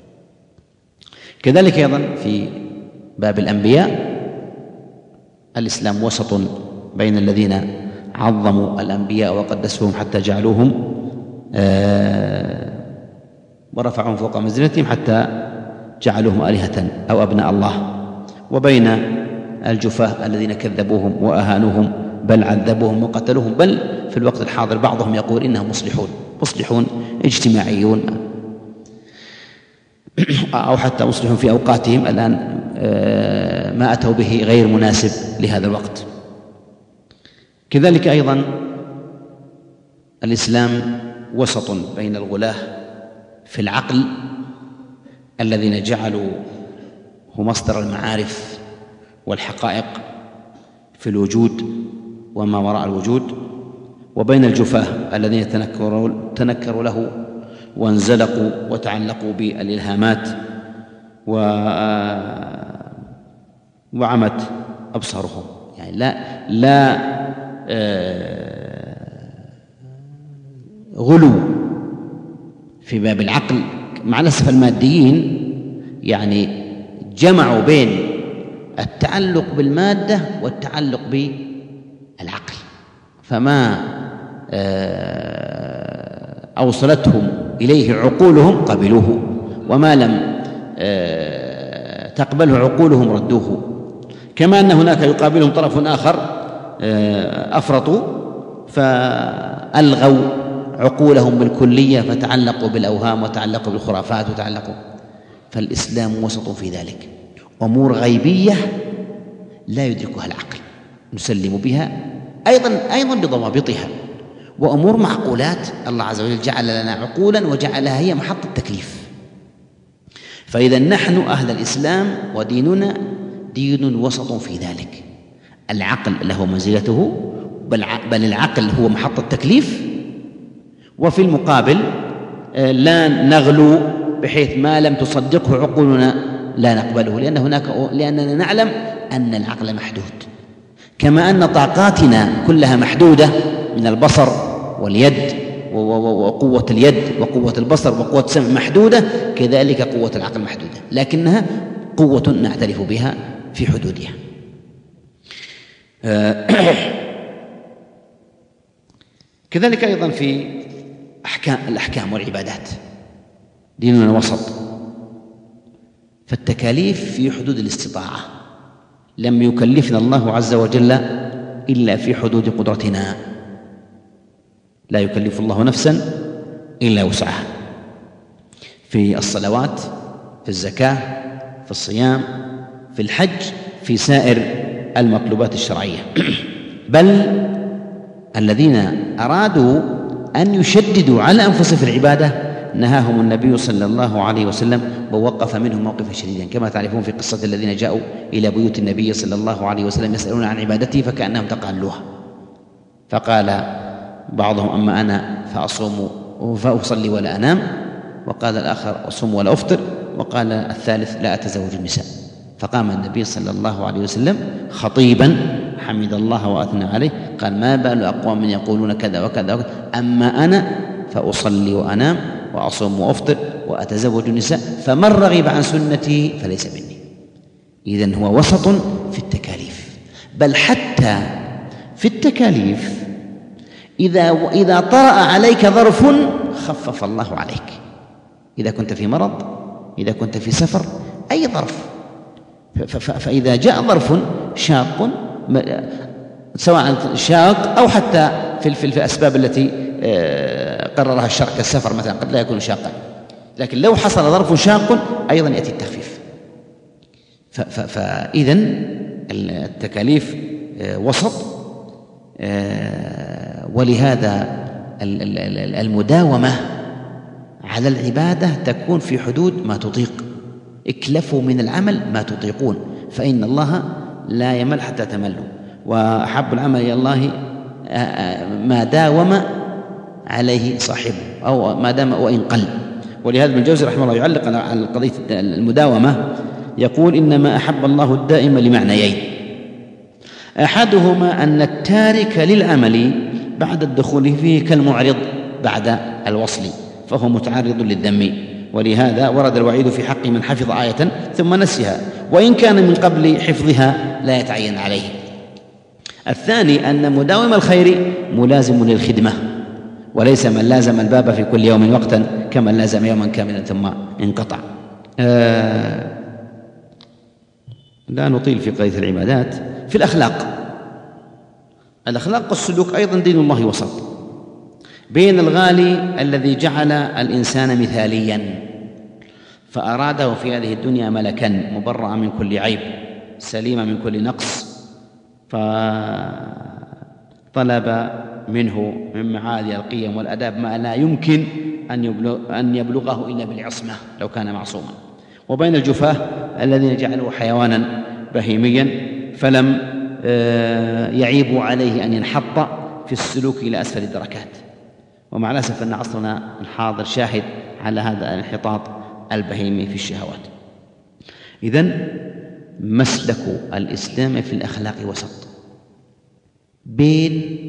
كذلك أيضا في باب الأنبياء الإسلام وسط بين الذين عظموا الأنبياء وقدسوهم حتى جعلوهم آه ورفعهم فوق منزلتهم حتى جعلوهم آلهة أو أبناء الله، وبين الجفاة الذين كذبوهم وأهانوهم بل عذبوهم وقتلوهم، بل في الوقت الحاضر بعضهم يقول إنهم مصلحون مصلحون اجتماعيون أو حتى مصلحون في أوقاتهم الآن ما أتوا به غير مناسب لهذا الوقت. كذلك أيضا الإسلام وسط بين الغلاة في العقل الذين جعلوا هو مصدر المعارف والحقائق في الوجود وما وراء الوجود، وبين الجفاة الذين تنكروا, تنكروا له وانزلقوا وتعلقوا بالإلهامات وعمت أبصارهم. يعني لا لا غلو في باب العقل، مع الأسف الماديين يعني جمعوا بين التعلق بالمادة والتعلق بالعقل، فما أوصلتهم إليه عقولهم قبلوه، وما لم تقبله عقولهم ردوه. كما أن هناك يقابلهم طرف آخر أفرطوا فألغوا عقولهم بالكلية فتعلقوا بالأوهام وتعلقوا بالخرافات وتعلقوا. فالإسلام وسط في ذلك، أمور غيبية لا يدركها العقل نسلم بها أيضا أيضا بضوابطها، وأمور معقولات الله عز وجل جعل لنا عقولا وجعلها هي محط التكليف. فإذا نحن أهل الإسلام وديننا دين وسط في ذلك، العقل له منزلته، بل العقل هو محط التكليف، وفي المقابل لا نغلو بحيث ما لم تصدقه عقولنا لا نقبله، لأن هناك لأننا نعلم أن العقل محدود، كما أن طاقاتنا كلها محدودة من البصر واليد وقوة اليد وقوة البصر وقوة السمع محدودة، كذلك قوة العقل محدودة، لكنها قوة نعترف بها في حدودها. كذلك أيضا في أحكام الأحكام والعبادات ديننا وسط، فالتكاليف في حدود الاستطاعة، لم يكلفنا الله عز وجل إلا في حدود قدرتنا، لا يكلف الله نفسا إلا وسعها، في الصلوات، في الزكاة، في الصيام، في الحج، في سائر المطلوبات الشرعية. بل الذين أرادوا أن يشددوا على أنفسهم في العبادة نهاهم النبي صلى الله عليه وسلم ووقف منهم موقفا شديدا، كما تعرفون في قصة الذين جاءوا إلى بيوت النبي صلى الله عليه وسلم يسألون عن عبادته فكأنهم تقالوها، فقال بعضهم أما أنا فأصوم فأصلي ولا أنام، وقال الآخر أصوم ولا أفطر، وقال الثالث لا أتزوج النساء. فقام النبي صلى الله عليه وسلم خطيبا حمد الله وأثنى عليه قال ما بال أقوام يقولون كذا وكذا وكذا، أما أنا فأصلي وأنام وأصوم وأفطر وأتزوج النساء، فمن رغب عن سنتي فليس مني. إذن هو وسط في التكاليف، بل حتى في التكاليف إذا إذا طرأ عليك ظرف خفف الله عليك، إذا كنت في مرض، إذا كنت في سفر، أي ظرف، فإذا جاء ظرف شاق سواء شاق أو حتى في الأسباب التي قررها الشرع كالسفر مثلا قد لا يكون شاقا، لكن لو حصل ظرف شاق أيضا يأتي التخفيف. فإذن التكاليف وسط، ولهذا المداومة على العبادة تكون في حدود ما تطيق. اكلفوا من العمل ما تطيقون فإن الله لا يمل حتى تملوا، وأحب العمل إلى الله ما داوم عليه صاحبه أو ما دام وإن قل. ولهذا ابن الجوزي رحمه الله يعلق على قضية المداومة يقول إنما أحب الله الدائم لمعنيين، أحدهما أن التارك للعمل بعد الدخول فيه كالمعرض بعد الوصل فهو متعرض للذم، ولهذا ورد الوعيد في حق من حفظ آية ثم نسيها وإن كان من قبل حفظها لا يتعين عليه. الثاني أن مداوم الخير ملازم للخدمة، وليس من لازم الباب في كل يوم وقتا كمن لازم يوما كاملا ثم انقطع. آه لا نطيل في قضية العبادات. في الأخلاق، الأخلاق والسلوك أيضا دين الله وسط بين الغالي الذي جعل الإنسان مثاليا فأراده في هذه الدنيا ملكا مبرأ من كل عيب سليما من كل نقص، فطلب منه من معالي القيم والأداب ما لا يمكن أن, يبلغ أن يبلغه إلا بالعصمة لو كان معصوما، وبين الجفاه الذين جعلوه حيوانا بهيميا فلم يعيب عليه أن ينحط في السلوك إلى أسفل الدركات. ومع الأسف أن عصرنا الحاضر شاهد على هذا الانحطاط البهيمي في الشهوات. إذن مسلك الإسلام في الأخلاق وسط بين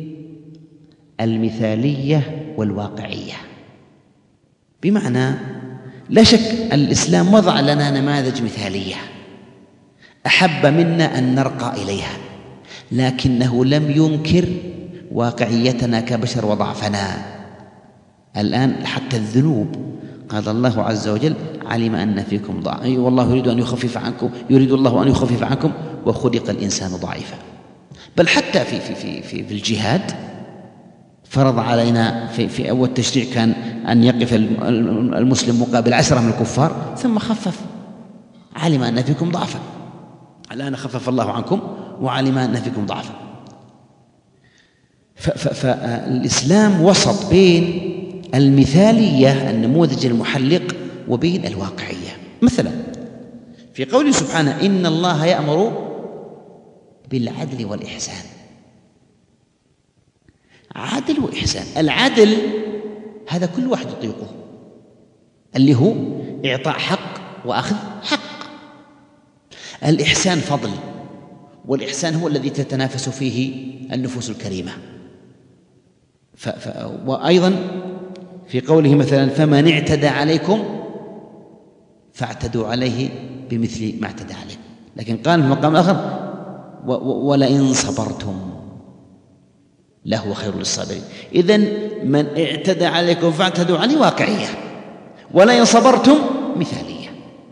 المثالية والواقعية، بمعنى لا شك الإسلام وضع لنا نماذج مثالية أحب منا أن نرقى إليها، لكنه لم ينكر واقعيتنا كبشر وضعفنا. الآن حتى الذنوب قال الله عز وجل علم أن فيكم ضعف والله يريد أن يخفف عنكم يريد الله أن يخفف عنكم وخلق الإنسان ضعيفا. بل حتى في في في في, في الجهاد فرض علينا في في أول تشريع كان أن يقف المسلم مقابل عشرة من الكفار ثم خفف علم أن فيكم ضعفا، الآن خفف الله عنكم وعلم أن فيكم ضعفا. فالإسلام وسط بين المثالية النموذج المحلق وبين الواقعية. مثلا في قوله سبحانه إن الله يأمر بالعدل والإحسان، عدل وإحسان. العدل هذا كل واحد يطيقه اللي هو إعطاء حق وأخذ حق. الإحسان فضل، والإحسان هو الذي تتنافس فيه النفوس الكريمة. ف... ف... وأيضا في قوله مثلا فمن اعتدى عليكم فاعتدوا عليه بمثل ما اعتدى عليكم، لكن قال في مقام آخر و... و... ولئن صبرتم لهو خير للصابرين. إذن من اعتدى عليكم فاعتدوا عليه واقعية، ولئن صبرتم مثالية.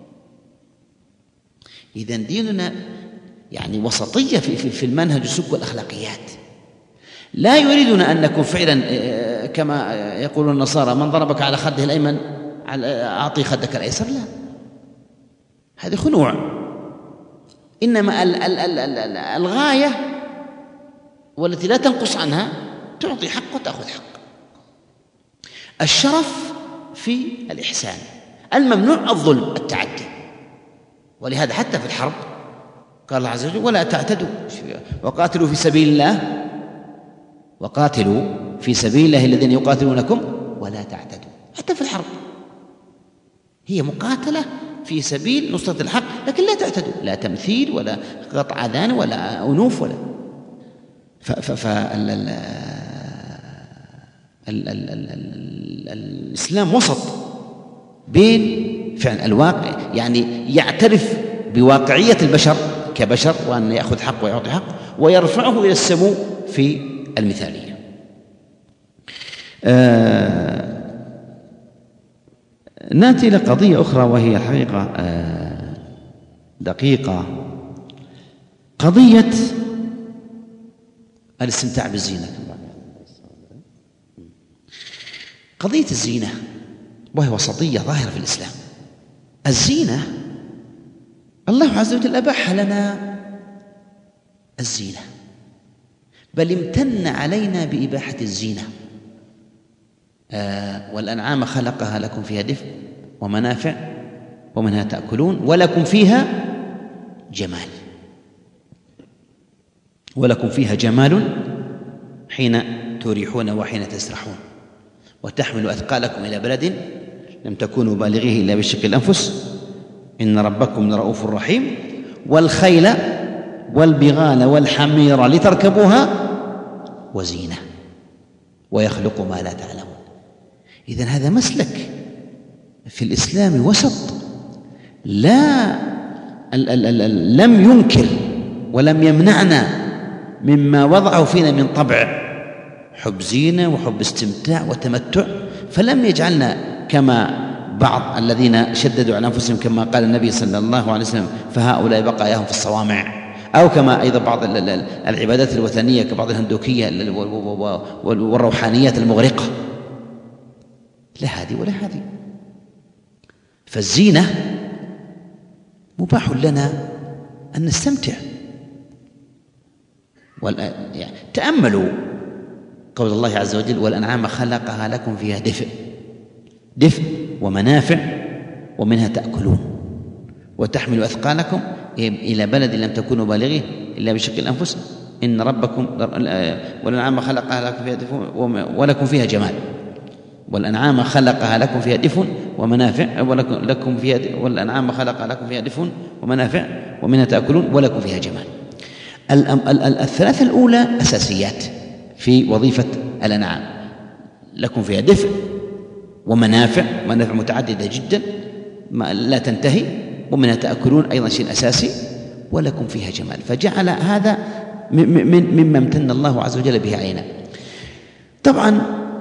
إذن ديننا يعني وسطية في, في, في المنهج السلوك والأخلاقيات. لا يريدنا أن نكون فعلا كما يقول النصارى من ضربك على خده الأيمن أعطي خدك الأيسر، لا، هذه خنوع. إنما ال ال ال ال الغاية والتي لا تنقص عنها تعطي حق وتأخذ حق. الشرف في الإحسان، الممنوع الظلم التعدي. ولهذا حتى في الحرب قال الله عز وجل ولا تعتدوا وقاتلوا في سبيل الله وقاتلوا في سبيل الله الذين يقاتلونكم ولا تعتدوا. حتى في الحرب هي مقاتلة في سبيل نصرة الحق، لكن لا تعتدوا، لا تمثيل ولا قطع أذان ولا أنوف ولا ف ف ف ال ال ال ال ال ال الإسلام وسط بين فعل الواقع، يعني يعترف بواقعية البشر كبشر وأن يأخذ حق ويعطي حق، ويرفعه إلى السمو في المثالية. آه نأتي إلى قضية أخرى وهي الحقيقة آه دقيقة، قضية الاستمتاع بالزينة. قضية الزينة وهي وسطية ظاهرة في الإسلام. الزينة الله عز وجل أباح لنا الزينة، بل امتن علينا بإباحة الزينة. آه والأنعام خلقها لكم فيها دفء ومنافع ومنها تأكلون ولكم فيها جمال، ولكم فيها جمال حين تريحون وحين تسرحون، وتحمل أثقالكم إلى بلد لم تكونوا بالغيه إلا بشق الأنفس إن ربكم لرؤوف رحيم، والخيل والبغال والحمير لتركبوها وزينة ويخلق ما لا تعلمون. إذن هذا مسلك في الإسلام وسط، لا ال ال ال لم ينكر ولم يمنعنا مما وضعه فينا من طبع حب زينة وحب استمتاع وتمتع، فلم يجعلنا كما بعض الذين شددوا على أنفسهم كما قال النبي صلى الله عليه وسلم فهؤلاء بقاياهم في الصوامع، أو كما أيضا بعض العبادات الوثنية كبعض الهندوكية والروحانيات المغرقة. لا هذه ولا هذه. فالزينة مباح لنا أن نستمتع. يعني تأملوا قول الله عز وجل والأنعام خلقها لكم فيها دفء، دفء ومنافع ومنها تأكلون وتحمل أثقالكم إلى بلد لم تكونوا بالغيه إلا بشق الأنفس إن ربكم والأنعام خلقها لكم فيها دفء ولكم فيها جمال، والأنعام خلقها لكم فيها دفء ومنافع ولكم فيها والأنعام خلقها لكم فيها دفء ومنافع ومنها تأكلون ولكم فيها جمال. الثلاثة الأولى أساسيات في وظيفة الأنعام، لكم فيها دفء ومنافع، منافع متعددة جدا لا تنتهي، ومنها تأكلون أيضا شيء أساسي، ولكم فيها جمال. فجعل هذا مما امتن الله عز وجل به علينا. طبعا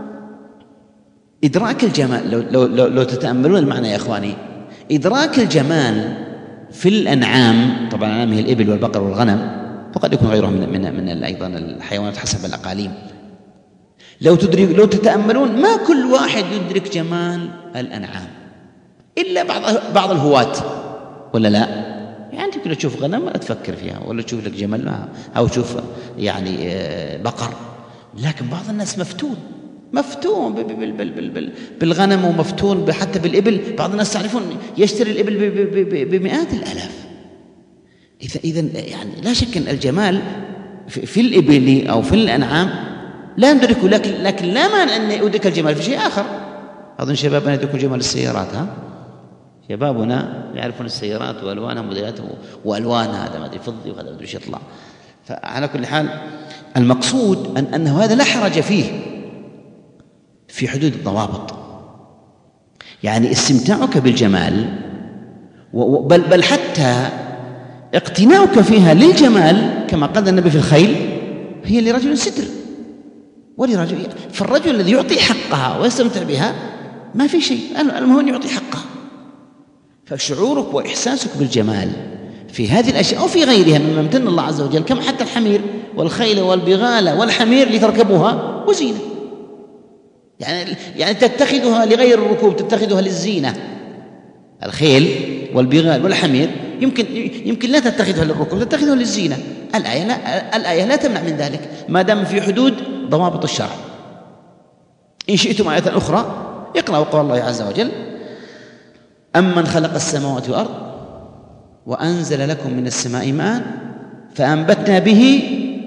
إدراك الجمال لو, لو, لو, لو تتأملون المعنى يا إخواني، إدراك الجمال في الأنعام، طبعا الأنعام هي الإبل والبقر والغنم، وقد يكون غيرهم من, من, من أيضا الحيوانات حسب الأقاليم. لو تدرك لو تتأملون ما كل واحد يدرك جمال الأنعام إلا بعض بعض الهواة، ولا لا؟ يعني تقدر تشوف غنم ولا تفكر فيها، ولا تشوف لك جمل معها، أو تشوف يعني بقر. لكن بعض الناس مفتون مفتون بالغنم ومفتون حتى بالإبل. بعض الناس تعرفون يشتري الإبل بمئات الآلاف. إذا إذن يعني لا شك أن الجمال في الإبل أو في الأنعام لا ندركه، لكن لكن لا مانع أن يدرك الجمال في شيء آخر. أظن شبابنا يدركون جمال السيارات، ها شبابنا يعرفون السيارات وألوانها وموديلاتها وألوانها، هذا ما أدري فضي وهذا ما أدري ايش يطلع. فعلى كل حال المقصود أن أنه هذا لا حرج فيه في حدود الضوابط. يعني استمتاعك بالجمال بل بل حتى اقتناؤك فيها للجمال كما قال النبي في الخيل هي لرجل ستر ولرجل، فالرجل الذي يعطي حقها ويستمتع بها ما في شيء، المهم يعطي حقها. فشعورك وإحساسك بالجمال في هذه الأشياء أو في غيرها مما امتن الله عز وجل، كما حتى الحمير والخيل والبغال والحمير لتركبوها وزينة، يعني يعني تتخذها لغير الركوب، تتخذها للزينة. الخيل والبغال والحمير يمكن يمكن لا تتخذها للركوب، تتخذها للزينة. الآية لا الآية لا تمنع من ذلك ما دام في حدود ضوابط الشرع. إن شئتم آية أخرى اقرأوا قول الله عز وجل: أمن خلق السماوات والأرض وأنزل لكم من السماء ماء فأنبتنا به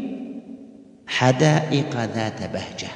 حدائق ذات بهجة.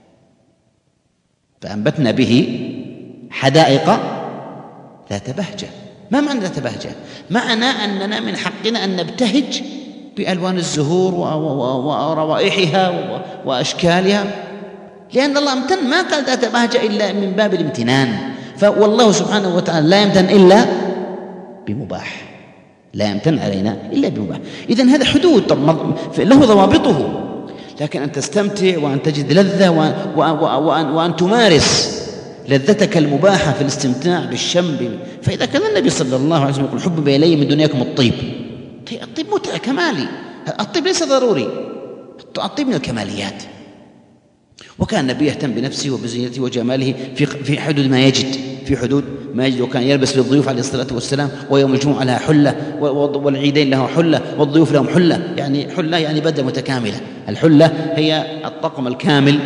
فأنبتنا به حدائق ذات بهجة. ما معنى ذات بهجة؟ معنى أننا من حقنا أن نبتهج بألوان الزهور وروائحها وأشكالها، لأن الله امتن، ما قال ذات بهجة إلا من باب الامتنان. فوالله سبحانه وتعالى لا يمتن إلا بمباح، لا يمتن علينا إلا بمباح. إذن هذا حدود له ضوابطه، لكن أن تستمتع وأن تجد لذة وأن, وأن تمارس لذتك المباحة في الاستمتاع بالشم. فإذا كان النبي صلى الله عليه وسلم يقول: حبب إلي من دنياكم الطيب. الطيب متعة كمالي، الطيب ليس ضروري، الطيب من الكماليات. وكان النبي يهتم بنفسه وبزينته وجماله في في حدود ما يجد في حدود ما يجد وكان يلبس للضيوف عليه الصلاة والسلام، ويوم الجمعة لها حلة، والعيدين له حلة، والضيوف لهم حلة. يعني حلة يعني بدلة متكاملة. الحلة هي الطقم الكامل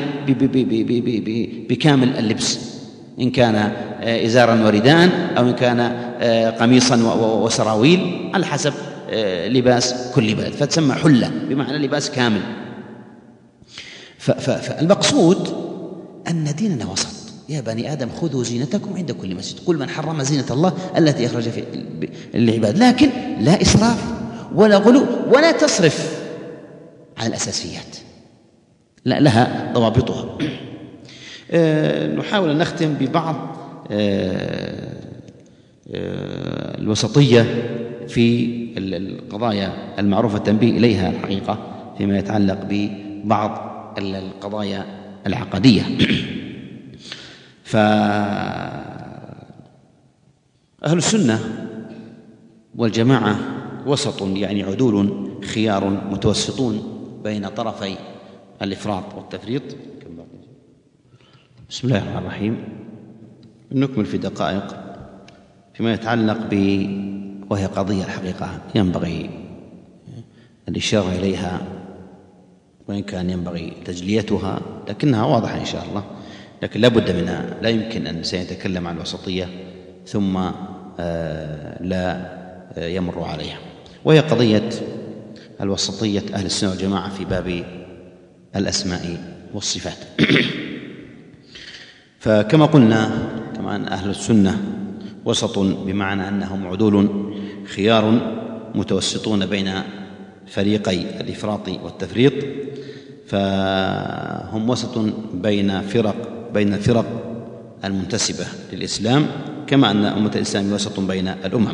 بكامل اللبس، إن كان إزارا وردان أو إن كان قميصا وسراويل، على حسب لباس كل بلد، فتسمى حلة بمعنى لباس كامل. فالمقصود أن ديننا وسط. يا بني آدم خذوا زينتكم عند كل مسجد. قل من حرم زينة الله التي أخرج في العباد، لكن لا إسراف ولا غلو ولا تصرف على الأساسيات، لا، لها ضوابطها. أه نحاول أن نختم ببعض أه أه الوسطية في القضايا المعروفة التنبيه إليها الحقيقة فيما يتعلق ببعض القضايا العقدية. فأهل السنة والجماعة وسط، يعني عدول خيار متوسطون بين طرفي الإفراط والتفريط. بسم الله الرحمن الرحيم. نكمل في دقائق فيما يتعلق ب وهي قضية الحقيقة ينبغي الإشارة إليها، وإن كان ينبغي تجليتها، لكنها واضحة إن شاء الله، لكن لا بد منها. لا يمكن أن سيتكلم عن الوسطية ثم لا يمر عليها، وهي قضية الوسطية أهل السنة والجماعة في باب الأسماء والصفات. فكما قلنا كمان أهل السنة وسط، بمعنى أنهم عدول خيار متوسطون بين فريقي الإفراط والتفريط. فهم وسط بين فرق بين الفرق المنتسبة للإسلام، كما أن أمة الإسلام وسط بين الأمم.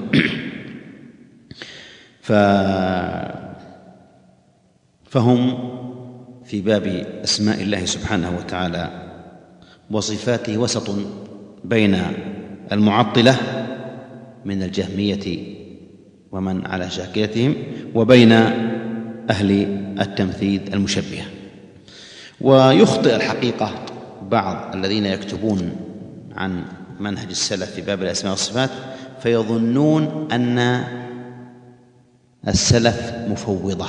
فهم في باب أسماء الله سبحانه وتعالى وصفاته وسط بين المعطلة من الجهمية ومن على شاكلتهم وبين أهل التمثيل المشبهة. ويخطئ الحقيقة بعض الذين يكتبون عن منهج السلف في باب الأسماء والصفات فيظنون أن السلف مفوضة،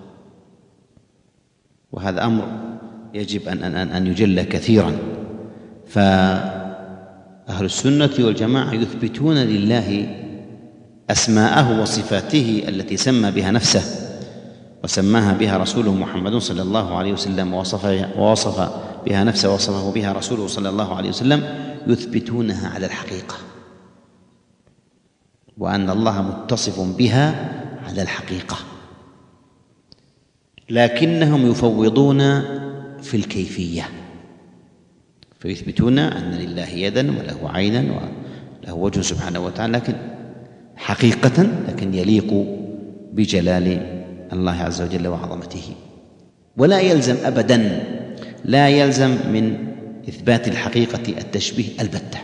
وهذا أمر يجب أن أن أن يجل كثيرا. فأهل السنة والجماعة يثبتون لله أسماءه وصفاته التي سمى بها نفسه وسماها بها رسوله محمد صلى الله عليه وسلم، ووصف ووصف بها نفسه ووصفه بها رسوله صلى الله عليه وسلم، يثبتونها على الحقيقة، وأن الله متصف بها على الحقيقة، لكنهم يفوضون في الكيفية، فيثبتون أن لله يدا وله عينا وله وجه سبحانه وتعالى، لكن حقيقة لكن يليق بجلال الله عز وجل وعظمته. ولا يلزم أبدا لا يلزم من إثبات الحقيقة التشبيه البتة.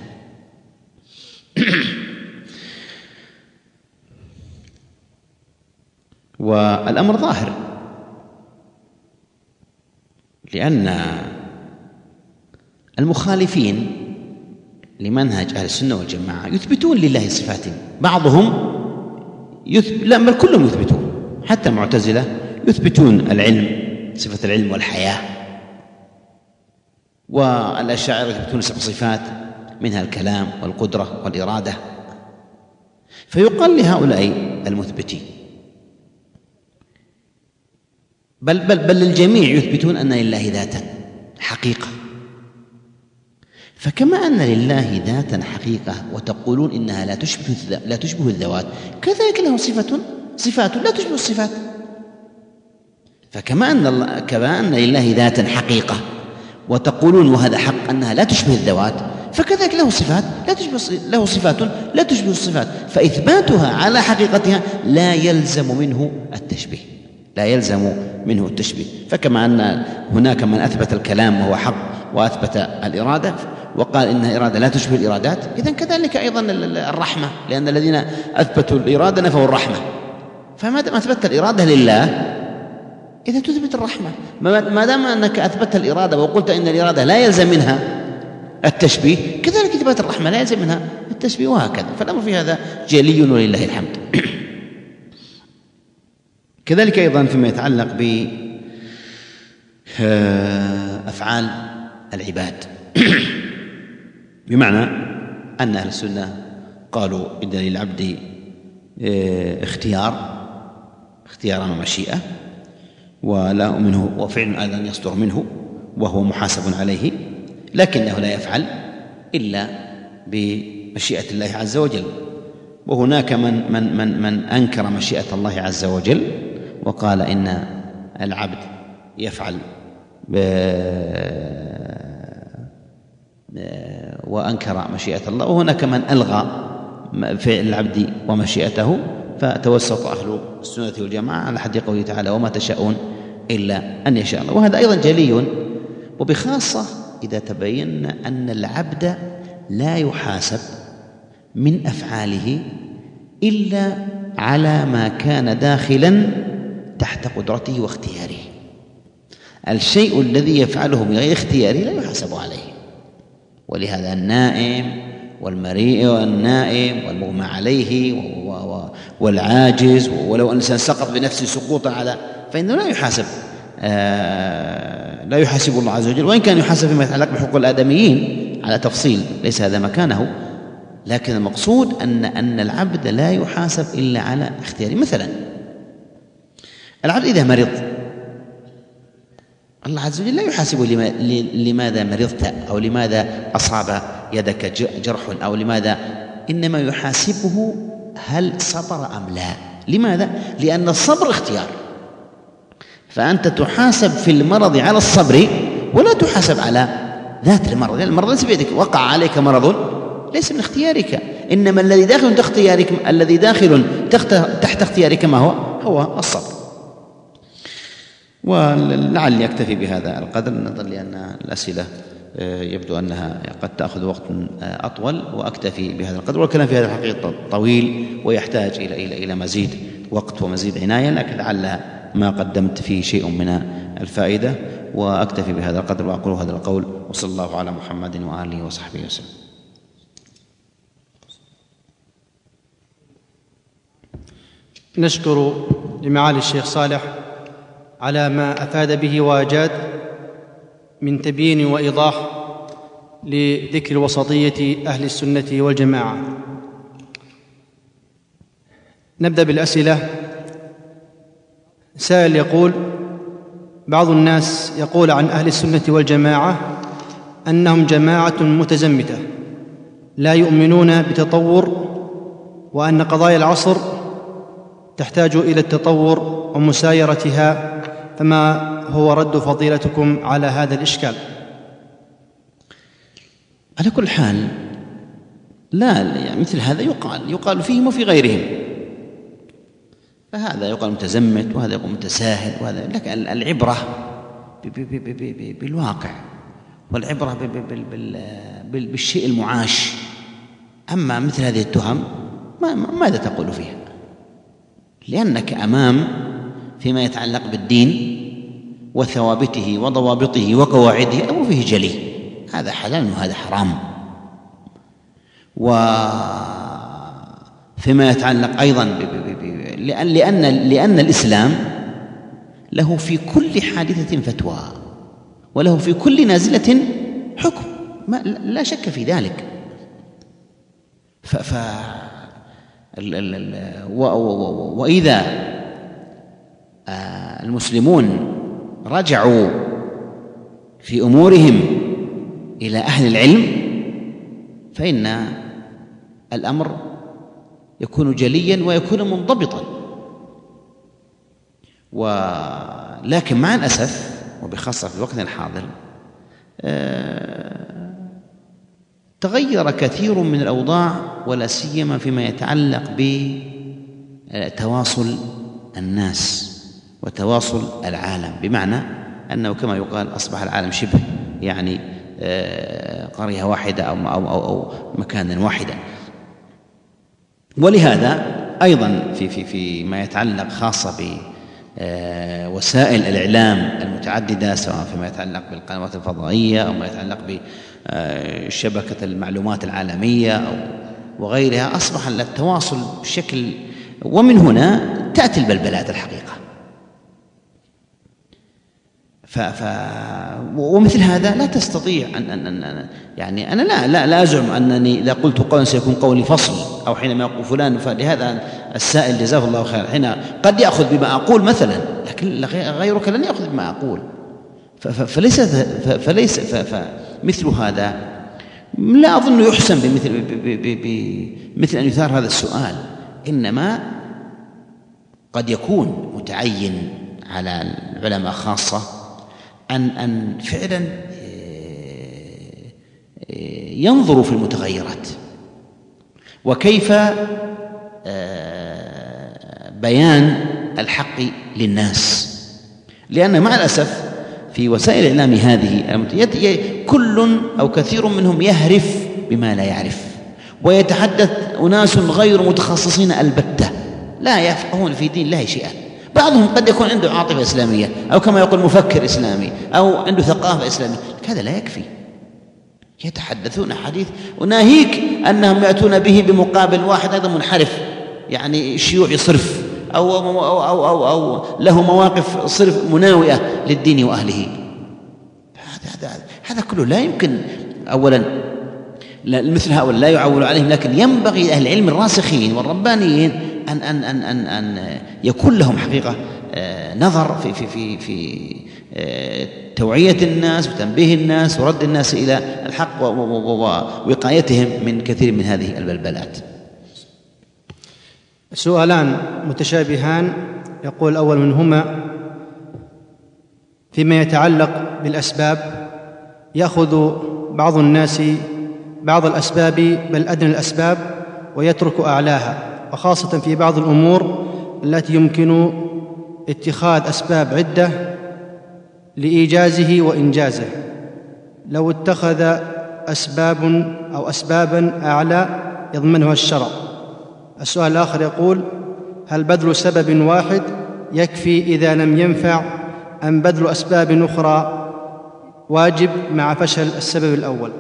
والأمر ظاهر، لأن المخالفين لمنهج أهل السنة والجماعة يثبتون لله صفات، بعضهم يثبت، لا بل كلهم يثبتون، حتى المعتزلة يثبتون العلم، صفة العلم والحياة، والأشاعرة يثبتون سبع صفات، منها الكلام والقدرة والإرادة. فيقال لهؤلاء المثبتين بل, بل, بل للجميع يثبتون أن لله ذاتا حقيقة، فكما أن لله ذاتا حقيقة وتقولون إنها لا تشبه لا تشبه الذوات، كذلك له صفة صفات لا تشبه الصفات. فكما أن الله كما أن لله ذاتا حقيقة وتقولون وهذا حق أنها لا تشبه الذوات، فكذلك له صفات لا تشبه له صفات لا تشبه الصفات، فإثباتها على حقيقتها لا يلزم منه التشبيه لا يلزم منه التشبيه. فكما أن هناك من أثبت الكلام وهو حق وأثبت الإرادة وقال إن الإرادة لا تشبه الإرادات، إذن كذلك أيضا الرحمة، لأن الذين أثبتوا الإرادة نفوا الرحمة. فما دام أثبت الإرادة لله إذا تثبت الرحمة، ما دام أنك أثبت الإرادة وقلت إن الإرادة لا يلزم منها التشبيه، كذلك إثبات الرحمة لا يلزم منها التشبيه، وهكذا. فالأمر في هذا جلي ولله الحمد. كذلك أيضا فيما يتعلق بأفعال العباد، بمعنى أن أهل السنة قالوا إن للعبد اختيار اختيارا ومشيئة، ولا منه وفعل أيضا يصدر منه وهو محاسب عليه، لكنه لا يفعل إلا بمشيئة الله عز وجل. وهناك من من من من أنكر مشيئة الله عز وجل وقال إن العبد يفعل وأنكر مشيئة الله، وهناك من ألغى فعل العبد ومشيئته. فتوسط أهل السنة والجماعة على حد قوله تعالى وما تشاءون إلا أن يشاء الله، وهذا أيضا جلي، وبخاصة إذا تبين أن العبد لا يحاسب من أفعاله إلا على ما كان داخلا تحت قدرته واختياره. الشيء الذي يفعله من غير اختياره لا يحاسب عليه، ولهذا النائم والمريء والنائم والمغمى عليه والعاجز، ولو أن الإنسان سقط بنفسه سقوطا على فإنه لا يحاسب آه لا يحاسب الله عز وجل، وإن كان يحاسب فيما يتعلق بحقوق الآدميين على تفصيل ليس هذا مكانه، لكن المقصود أن أن العبد لا يحاسب إلا على اختياره. مثلا العبد إذا مرض الله عز وجل لا يحاسبه لماذا مرضت أو لماذا أصاب يدك جرح أو لماذا، إنما يحاسبه هل صبر أم لا. لماذا؟ لأن الصبر اختيار، فأنت تحاسب في المرض على الصبر ولا تحاسب على ذات المرض، لأن المرض ليس بيدك، وقع عليك مرض ليس من اختيارك، إنما الذي داخل تحت اختيارك الذي داخل تحت اختيارك ما هو هو الصبر. ولعلي أكتفي بهذا القدر نظرا لأن الأسئلة يبدو أنها قد تأخذ وقت أطول، وأكتفي بهذا القدر، والكلام في هذا الحقيقة طويل ويحتاج إلى إلى إلى مزيد وقت ومزيد عناية، لكن لعل ما قدمت فيه شيء من الفائدة، وأكتفي بهذا القدر وأقول هذا القول، وصلى الله على محمد وآله وصحبه وسلم. نشكر لمعالي الشيخ صالح على ما أفاد به وأجاد من تبيين وإيضاح لذكر وسطية أهل السنة والجماعة. نبدأ بالأسئلة. سائل يقول: بعض الناس يقول عن أهل السنة والجماعة أنهم جماعة متزمتة لا يؤمنون بتطور، وأن قضايا العصر تحتاج إلى التطور ومسايرتها، فما هو رد فضيلتكم على هذا الإشكال؟ على كل حال لا يعني مثل هذا يقال يقال فيهم وفي غيرهم، فهذا يقال متزمت وهذا يقول متساهل وهذا، لكن العبرة بالواقع والعبرة بالشيء المعاش. أما مثل هذه التهم ماذا تقول فيها؟ لأنك أمام فيما يتعلق بالدين وثوابته وضوابطه وقواعده الأمر فيه جلي، هذا حلال وهذا حرام. وفيما يتعلق أيضا لأن, لأن, لأن الإسلام له في كل حادثة فتوى وله في كل نازلة حكم، ما لا شك في ذلك. ف, ف وإذا المسلمون رجعوا في أمورهم إلى أهل العلم فإن الأمر يكون جليا ويكون منضبطا. ولكن مع الأسف وبخاصة في وقتنا الحاضر تغير كثير من الأوضاع، ولا سيما فيما يتعلق بتواصل الناس وتواصل العالم، بمعنى أنه كما يقال أصبح العالم شبه يعني قرية واحدة أو, أو, أو, أو مكانا واحدا. ولهذا أيضا في, في, في ما يتعلق خاصة بوسائل الإعلام المتعددة، سواء فيما يتعلق بالقنوات الفضائية أو ما يتعلق بشبكة المعلومات العالمية أو وغيرها، أصبح التواصل بشكل، ومن هنا تأتي البلبلات الحقيقة. ف... ف... ومثل هذا لا تستطيع أن, أن... أن... يعني أنا لا لا لا أزعم أنني إذا قلت قولا سيكون قولي فصل، أو حينما يقول فلان، فلهذا السائل جزاه الله خيرا حين قد يأخذ بما أقول مثلا، لكن غيرك لن يأخذ بما أقول. ف... ف... فليس ف... فليس ف... فمثل هذا لا أظن يحسن بمثل ب... ب... ب... بمثل أن يثار هذا السؤال، إنما قد يكون متعين على العلماء خاصة أن أن فعلا ينظروا في المتغيرات وكيف بيان الحق للناس، لأن مع الأسف في وسائل الإعلام هذه كل أو كثير منهم يهرف بما لا يعرف، ويتحدث أناس غير متخصصين البتة لا يفقهون في دين الله شيئا. بعضهم قد يكون عنده عاطفة إسلامية أو كما يقول مفكر إسلامي أو عنده ثقافة إسلامية، هذا لا يكفي. يتحدثون حديث وناهيك أنهم يأتون به بمقابل واحد أيضا منحرف، يعني شيوعي صرف أو, أو, أو, أو, أو له مواقف صرف مناوئة للدين وأهله. هذا, هذا, هذا كله لا يمكن. أولا مثل هؤلاء لا يعول عليهم، لكن ينبغي أهل العلم الراسخين والربانيين أن, أن, أن, أن, أن يكون لهم حقيقة نظر في, في, في, في توعية الناس وتنبيه الناس ورد الناس إلى الحق ووقايتهم من كثير من هذه البلبلات. سؤالان متشابهان. يقول الأول منهما فيما يتعلق بالأسباب، يأخذ بعض الناس بعض الأسباب بل أدنى الأسباب ويترك أعلاها، وخاصة في بعض الأمور التي يمكن اتخاذ أسباب عدة لإيجازه وإنجازه، لو اتخذ أسباب أو أسبابا أعلى يضمنها الشرع. السؤال الآخر يقول هل بذل سبب واحد يكفي إذا لم ينفع، أم بذل أسباب أخرى واجب مع فشل السبب الأول؟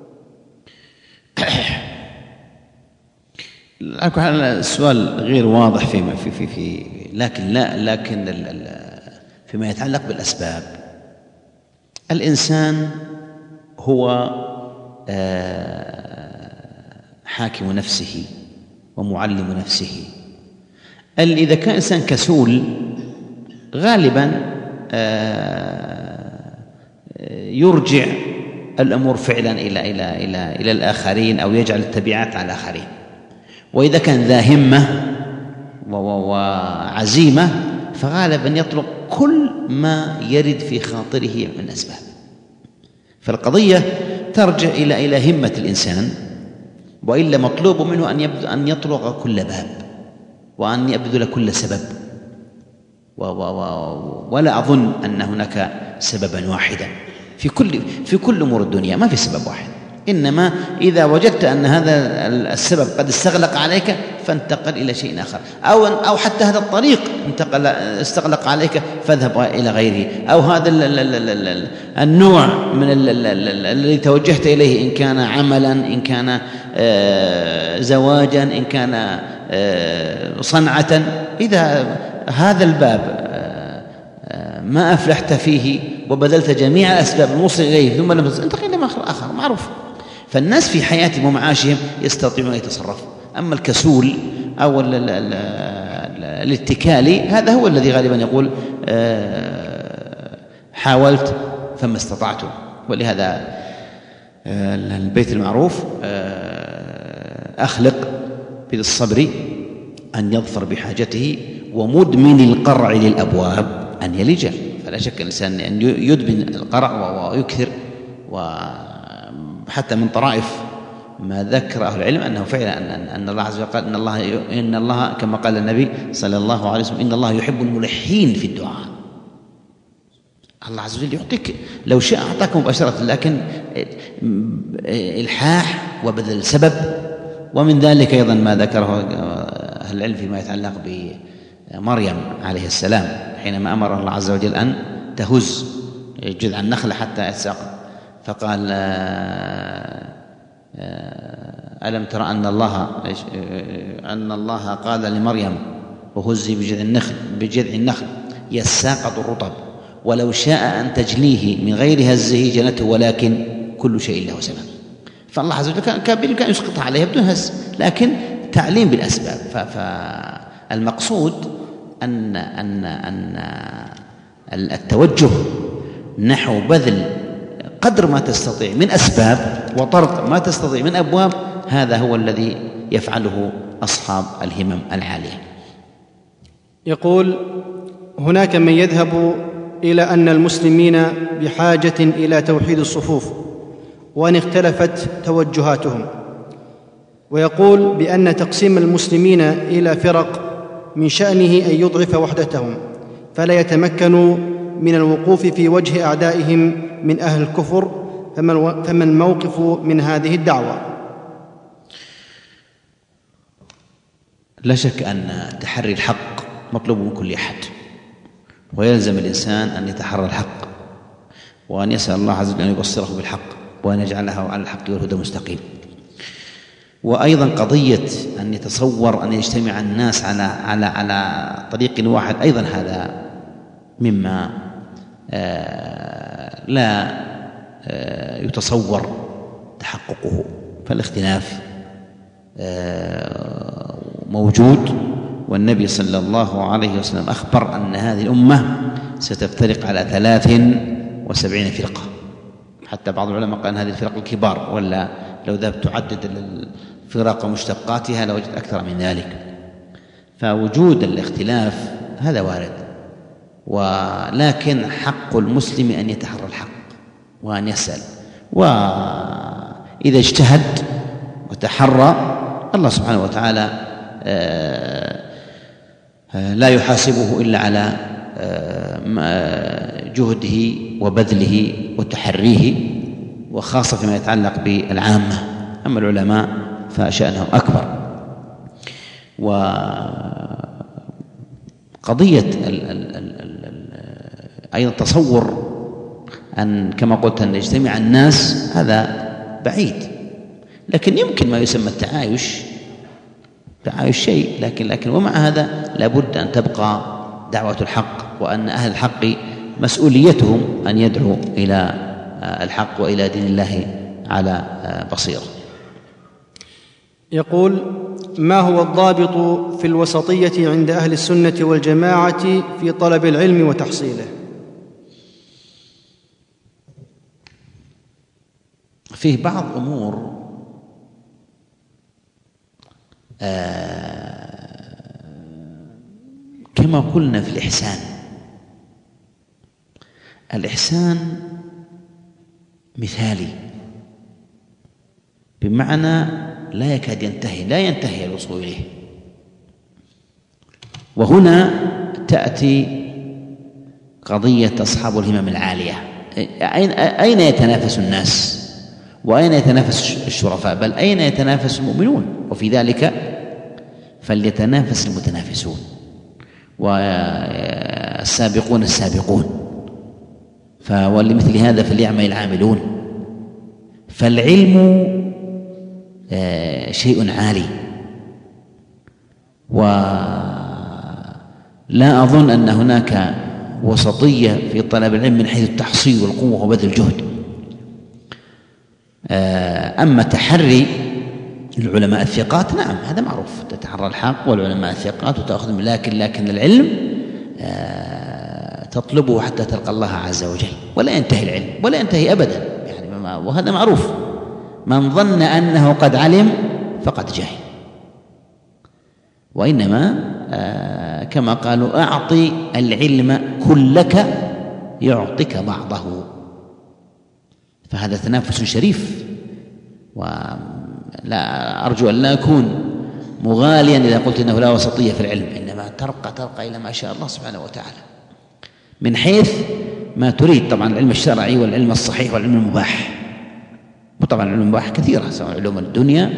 السؤال غير واضح فيما في في في لكن لا لكن فيما يتعلق بالأسباب، الإنسان هو حاكم نفسه ومعلم نفسه. إذا كان إنسان كسول غالبا يرجع الأمور فعلا إلى إلى إلى إلى الآخرين أو يجعل التبعات على الآخرين. وإذا كان ذا همة وعزيمة فغالبا يطلق كل ما يرد في خاطره من أسباب. فالقضية ترجع إلى إلى همة الإنسان، وإلا مطلوب منه أن يبذل أن يطلق كل باب وأن يبذل كل سبب، ولا أظن أن هناك سببا واحدا في كل في كل أمور الدنيا، ما في سبب واحد. إنما إذا وجدت أن هذا السبب قد استغلق عليك فانتقل إلى شيء آخر، أو أو حتى هذا الطريق انتقل استغلق عليك فاذهب إلى غيره، أو هذا النوع من الذي توجهت إليه إن كان عملا، إن كان زواجا، إن كان صنعة، إذا هذا الباب ما أفلحت فيه وبذلت جميع الأسباب الموصلة إليه ثم لم تنتقل إلى آخر معروف. فالناس في حياتهم ومعاشهم يستطيعون أن يتصرفوا. أما الكسول أو الاتكالي هذا هو الذي غالبا يقول حاولت فما استطعتم. ولهذا البيت المعروف أخلق بالصبر أن يظفر بحاجته ومدمن القرع للأبواب أن يلج. فلا شك الإنسان أن يدمن القرع ويكثر. وحتى من طرائف ما ذكر أهل العلم أنه فعلا أن, أن الله عز وجل قال إن الله, إن الله كما قال النبي صلى الله عليه وسلم إن الله يحب الملحين في الدعاء. الله عز وجل يعطيك لو شاء أعطاك مباشرة، لكن إلحاح وبذل سبب. ومن ذلك أيضا ما ذكره أهل العلم فيما يتعلق بمريم عليه السلام حينما أمر الله عز وجل أن تهز جذع النخلة حتى يتساقط، فقال ألم ترى أن الله أن الله قال لمريم وهزي بجذع النخل بجذع النخل يساقط الرطب ولو شاء أن تجليه من غير هزه جنته ولكن كل شيء له سبب. فالله عز وجل كان كان يسقطها عليها بدون هز، لكن تعليم بالأسباب. فالمقصود أن أن أن التوجه نحو بذل قدر ما تستطيع من أسباب وطرق ما تستطيع من أبواب، هذا هو الذي يفعله أصحاب الهمم العالية. يقول: هناك من يذهب إلى أن المسلمين بحاجة إلى توحيد الصفوف وأن اختلفت توجهاتهم، ويقول بأن تقسيم المسلمين إلى فرق من شأنه أن يضعف وحدتهم فلا يتمكنوا من الوقوف في وجه أعدائهم من أهل الكفر، فما الموقف من هذه الدعوة؟ لا شك أن تحري الحق مطلوب من كل أحد، ويلزم الإنسان أن يتحرى الحق وأن يسأل الله عز وجل أن يبصره بالحق وأن يجعله على الحق والهدى مستقيم. وأيضا قضية أن يتصور أن يجتمع الناس على على على طريق واحد، أيضا هذا مما آه لا آه يتصور تحققه. فالاختلاف آه موجود، والنبي صلى الله عليه وسلم أخبر أن هذه الأمة ستفترق على ثلاث وسبعين فرقة. حتى بعض العلماء قال أن هذه الفرق الكبار، ولا لو ذهبت تعدد الفرق ومشتقاتها لوجد أكثر من ذلك. فوجود الاختلاف هذا وارد، ولكن حق المسلم أن يتحرى الحق وأن يسأل، وإذا اجتهد وتحرى الله سبحانه وتعالى لا يحاسبه إلا على جهده وبذله وتحريه، وخاصة فيما يتعلق بالعامة. أما العلماء فشأنهم أكبر. وقضية أيضا تصور أن كما قلت أن يجتمع الناس هذا بعيد، لكن يمكن ما يسمى التعايش تعايش شيء، لكن لكن ومع هذا لابد أن تبقى دعوة الحق، وأن أهل الحق مسؤوليتهم أن يدعوا إلى الحق وإلى دين الله على بصيرة. يقول: ما هو الضابط في الوسطية عند أهل السنة والجماعة في طلب العلم وتحصيله؟ فيه بعض أمور آه كما قلنا في الإحسان. الإحسان مثالي، بمعنى لا يكاد ينتهي لا ينتهي الوصول إليه. وهنا تأتي قضية أصحاب الهمم العالية. أين يتنافس الناس وأين يتنافس الشرفاء؟ بل أين يتنافس المؤمنون؟ وفي ذلك فليتنافس المتنافسون والسابقون السابقون. فولمثل هذا فليعمل العاملون. فالعلم شيء عالي، ولا أظن أن هناك وسطية في طلب العلم من حيث التحصيل والقوة وبذل الجهد. أما تحري العلماء الثقات نعم هذا معروف، تتحرى الحق والعلماء الثقات وتأخذ، لكن لكن العلم تطلبه حتى تلقى الله عز وجل، ولا ينتهي العلم ولا ينتهي أبدا يعني، وهذا معروف. من ظن أنه قد علم فقد جهل، وإنما كما قالوا أعطي العلم كلك يعطيك بعضه، فهذا تنافس شريف. ولا أرجو أن لا أكون مغاليا إذا قلت إنه لا وسطية في العلم، إنما ترقى ترقى إلى ما شاء الله سبحانه وتعالى من حيث ما تريد. طبعا العلم الشرعي والعلم الصحيح والعلم المباح، وطبعا العلم المباح كثيرة، سواء علوم الدنيا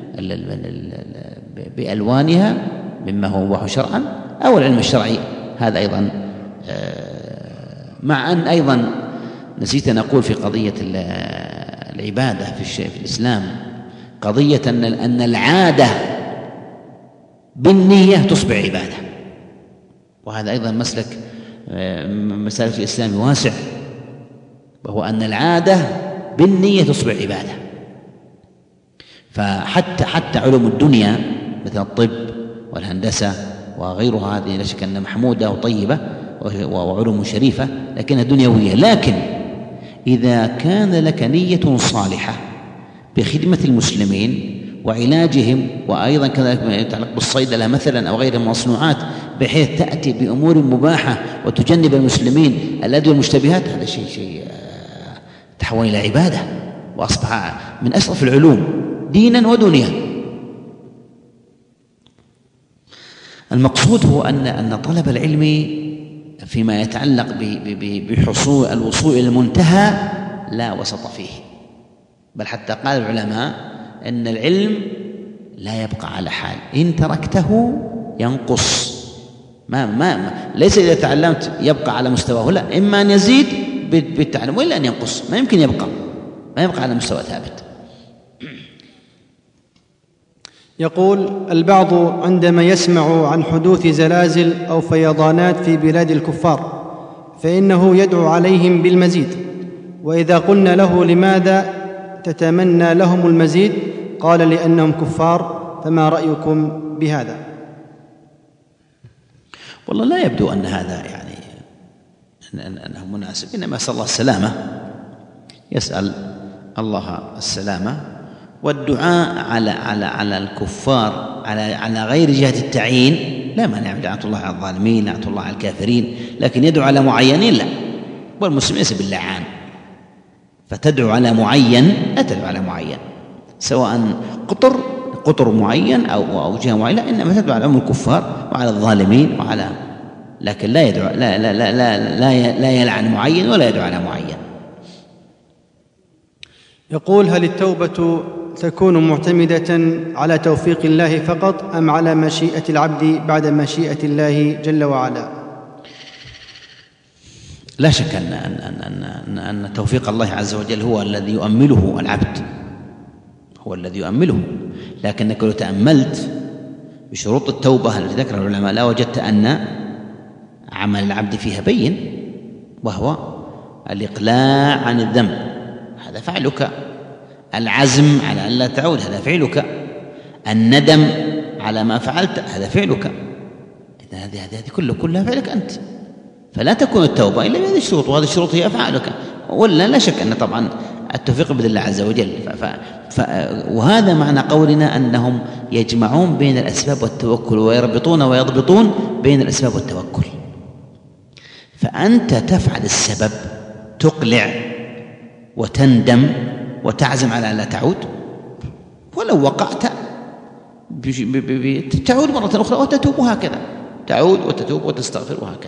بألوانها مما هو مباح شرعا أو العلم الشرعي هذا أيضا. مع أن أيضا نسيت أن أقول في قضية العبادة في الإسلام قضية أن العادة بالنية تصبح عبادة، وهذا أيضا مسلك مسالك الإسلام واسع، وهو أن العادة بالنية تصبح عبادة. فحتى حتى علوم الدنيا مثل الطب والهندسة وغيرها هذه لا شك أنها محمودة وطيبة وعلوم شريفة لكنها دنيوية، لكن إذا كان لك نية صالحة بخدمة المسلمين وعلاجهم، وأيضا كذلك ما يتعلق بالصيدلة مثلا أو غيرها من المصنوعات، بحيث تأتي بأمور مباحة وتجنب المسلمين الأدوية المشتبهات، هذا شيء شيء تحول إلى عبادة وأصبح من أشرف العلوم دينا ودنيا. المقصود هو أن أن طلب العلم فيما يتعلق بحصول الوصول إلى المنتهى لا وسط فيه، بل حتى قال العلماء أن العلم لا يبقى على حال، إن تركته ينقص. ما ما, ما ليس إذا تعلمت يبقى على مستواه، لا، إما أن يزيد بالتعلم وإلا أن ينقص، ما يمكن يبقى ما يبقى على مستوى ثابت. يقول البعض عندما يسمع عن حدوث زلازل أو فيضانات في بلاد الكفار فإنه يدعو عليهم بالمزيد، وإذا قلنا له لماذا تتمنى لهم المزيد قال لأنهم كفار، فما رأيكم بهذا؟ والله لا يبدو أن هذا يعني أنه مناسب، إنما يسأل الله السلامة، يسأل الله السلامة، والدعاء على على على الكفار على على غير جهة التعيين لا مانع، لعنة الله على الظالمين، لعنة الله على الكافرين، لكن يدعو على معينين لا، والمسلم ليس باللعان، فتدعو على معين لا تدعو على معين، سواء قطر قطر معين أو أو جهة معينة، إنما تدعو على عموم الكفار وعلى الظالمين وعلى، لكن لا يدعو لا لا لا لا لا, لا يلعن معين ولا يدعو على معين. يقول هل التوبة تكون معتمدة على توفيق الله فقط أم على مشيئة العبد بعد مشيئة الله جل وعلا؟ لا شك أن أن أن أن توفيق الله عز وجل هو الذي يؤمله العبد، هو الذي يؤمله، لكنك لو تأملت بشروط التوبة التي ذكرها العلماء لا وجدت أن عمل العبد فيها بين، وهو الإقلاع عن الذنب، هذا فعلك، العزم على أن لا تعود، هذا فعلك، الندم على ما فعلت، هذا فعلك. إذا هذه هذه كله كلها فعلك أنت، فلا تكون التوبة إلا بهذه الشروط، وهذه الشروط هي أفعالك، ولا لا شك أن طبعا التوفيق بإذن الله عز وجل. ف... ف... وهذا معنى قولنا أنهم يجمعون بين الأسباب والتوكل، ويربطون ويضبطون بين الأسباب والتوكل. فأنت تفعل السبب، تقلع وتندم وتعزم على أن لا تعود، ولو وقعت تعود مرة أخرى وتتوب، وهكذا تعود وتتوب وتستغفر وهكذا.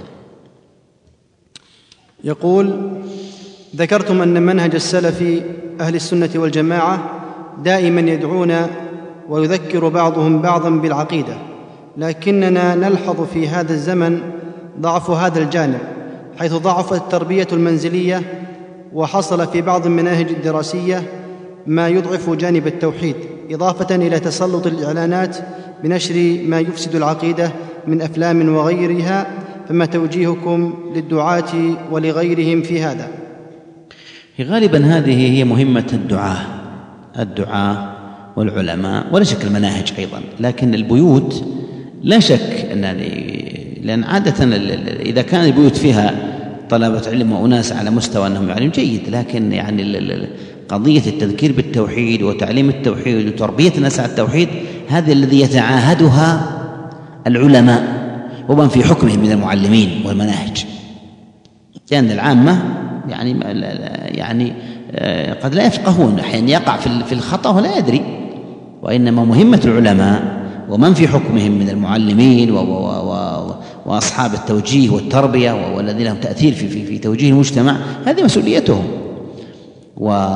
يقول ذكرتم أن منهج السلف أهل السنة والجماعة دائما يدعون ويذكر بعضهم بعضا بالعقيدة، لكننا نلحظ في هذا الزمن ضعف هذا الجانب، حيث ضعفت التربية المنزلية، وحصل في بعض المناهج الدراسية ما يضعف جانب التوحيد، إضافة إلى تسلط الإعلانات بنشر ما يفسد العقيدة من أفلام وغيرها، فما توجيهكم للدعاة ولغيرهم في هذا؟ غالبا هذه هي مهمة الدعاة الدعاة والعلماء، ولا شك المناهج أيضا. لكن البيوت لا شك أن لأن عادة إذا كان البيوت فيها طلبة علم وأناس على مستوى أنهم يعلمون جيد، لكن يعني قضية التذكير بالتوحيد وتعليم التوحيد وتربية الناس على التوحيد هذا الذي يتعاهدها العلماء ومن في حكمهم من المعلمين والمناهج، لأن العامة يعني يعني قد لا يفقهون، أحيانا يقع في الخطأ ولا يدري. وإنما مهمة العلماء ومن في حكمهم من المعلمين وأصحاب التوجيه والتربية والذين لهم تأثير في, في, في توجيه المجتمع، هذه مسؤوليتهم. و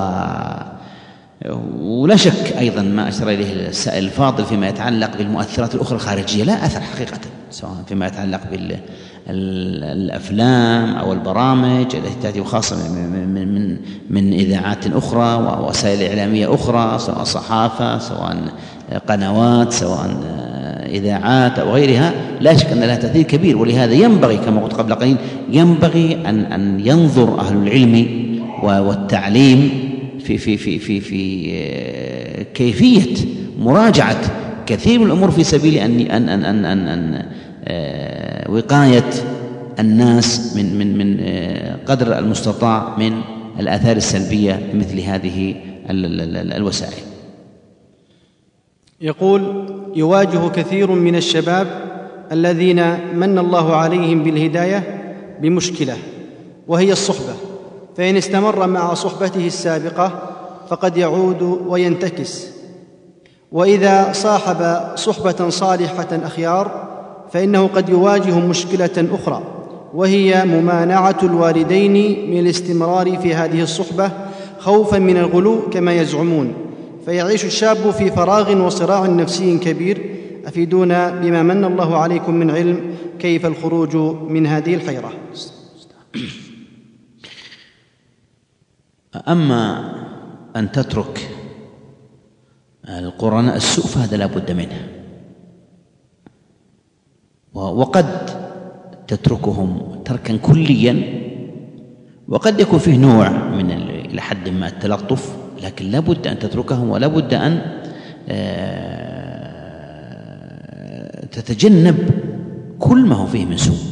ولا شك أيضا ما أشار إليه السائل الفاضل فيما يتعلق بالمؤثرات الأخرى الخارجية لا أثر حقيقة، سواء فيما يتعلق بالأفلام أو البرامج التي تأتي خاصة من, من, من إذاعات أخرى ووسائل إعلامية أخرى، سواء صحافة سواء قنوات سواء إذاعات أو غيرها، لا شك أن لها تأثير كبير. ولهذا ينبغي كما قلت قبل قليل ينبغي أن, أن ينظر أهل العلم والتعليم في في في في في كيفية مراجعة كثير من الأمور في سبيل أن أن أن أن, أن, أن وقاية الناس من من من قدر المستطاع من الآثار السلبية مثل هذه الوسائل. يقول: يواجه كثير من الشباب الذين من الله عليهم بالهداية بمشكلة وهي الصحبة، فإن استمر مع صحبته السابقة فقد يعود وينتكس، وإذا صاحب صحبة صالحة أخيار فإنه قد يواجه مشكلة أخرى، وهي ممانعة الوالدين من الاستمرار في هذه الصحبة خوفا من الغلو كما يزعمون، فيعيش الشاب في فراغ وصراع نفسي كبير. أفيدونا بما من الله عليكم من علم كيف الخروج من هذه الحيرة. أما أن تترك القرناء السوء فهذا لا بد منه، وقد تتركهم تركا كليا، وقد يكون فيه نوع من إلى حد ما التلطف، لكن لا بد أن تتركهم ولا بد أن تتجنب كل ما هو فيه من سوء.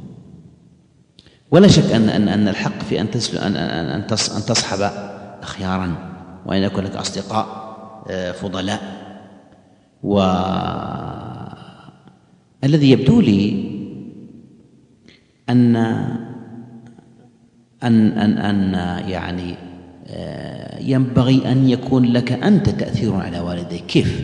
ولا شك أن أن أن الحق في أن تسل أن أن أن تصحب أخيارا وأن يكون لك أصدقاء فضلاء. والذي يبدو لي أن أن أن أن يعني ينبغي أن يكون لك أنت تأثير على والديك. كيف؟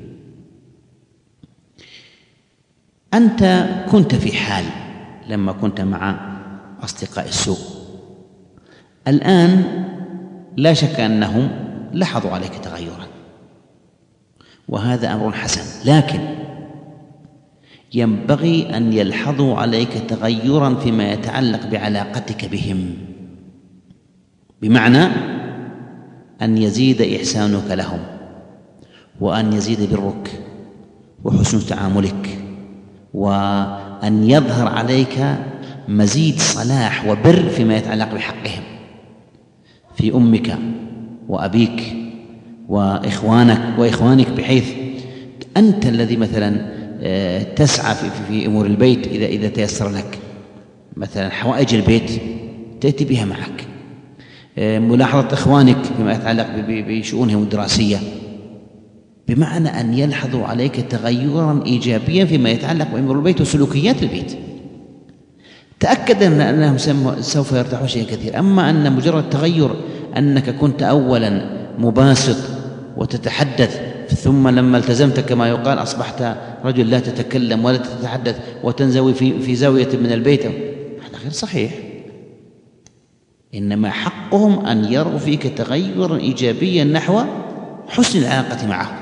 أنت كنت في حال لما كنت مع أصدقاء السوء، الآن لا شك أنهم لاحظوا عليك تغيرا، وهذا أمر حسن، لكن ينبغي أن يلحظوا عليك تغيرا فيما يتعلق بعلاقتك بهم، بمعنى أن يزيد إحسانك لهم، وأن يزيد برك وحسن تعاملك، وأن يظهر عليك مزيد صلاح وبر فيما يتعلق بحقهم في أمك وأبيك وإخوانك وإخوانك، بحيث أنت الذي مثلا تسعى في, في أمور البيت، إذا إذا تيسر لك مثلا حوائج البيت تأتي بها معك، ملاحظة إخوانك فيما يتعلق بشؤونهم الدراسية، بمعنى أن يلحظوا عليك تغيرا إيجابيا فيما يتعلق بأمور البيت وسلوكيات البيت. تأكد أن أنهم سوف يرتاحون شيء كثير. أما أن مجرد تغير أنك كنت أولا مباسط وتتحدث، ثم لما التزمت كما يقال أصبحت رجل لا تتكلم ولا تتحدث وتنزوي في, في زاوية من البيت، هذا غير صحيح. إنما حقهم أن يروا فيك تغيرا إيجابيا نحو حسن العلاقة معهم،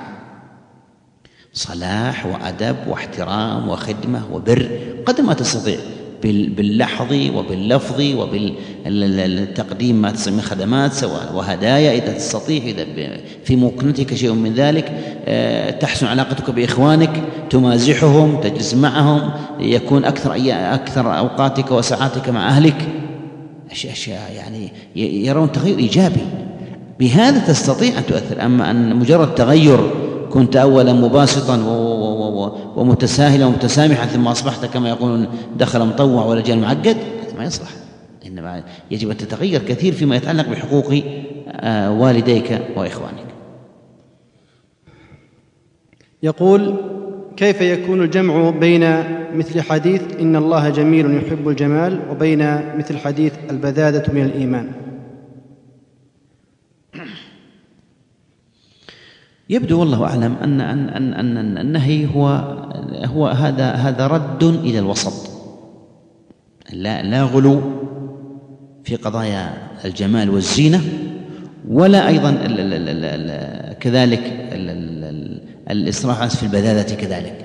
صلاح وأدب واحترام وخدمة وبر قدر ما تستطيع، باللحظ وباللفظ وبالتقديم ما تسمى خدمات سواء وهدايا إذا تستطيع، إذا في ممكنتك شيء من ذلك، تحسن علاقتك بإخوانك، تمازحهم، تجلس معهم، يكون أكثر أكثر أوقاتك وساعاتك مع أهلك، أشياء يعني يرون تغير إيجابي. بهذا تستطيع أن تؤثر. أما أن مجرد تغير كنت أولا مباسطا ومتساهلا ومتسامحا ثم أصبحت كما يقولون دخل مطوع ولا جاء معقد، ما يصلح. إنما يجب أن تتغير كثير فيما يتعلق بحقوق والديك وإخوانك. يقول: كيف يكون الجمع بين مثل حديث إن الله جميل يحب الجمال وبين مثل حديث البذاذة من الإيمان؟ يبدو والله أعلم أن أن أن أن النهي هو هو هذا هذا رد إلى الوسط، لا لا غلو في قضايا الجمال والزينة، ولا أيضا ال ال ال ال كذلك ال ال الإسراف في البذاذة كذلك،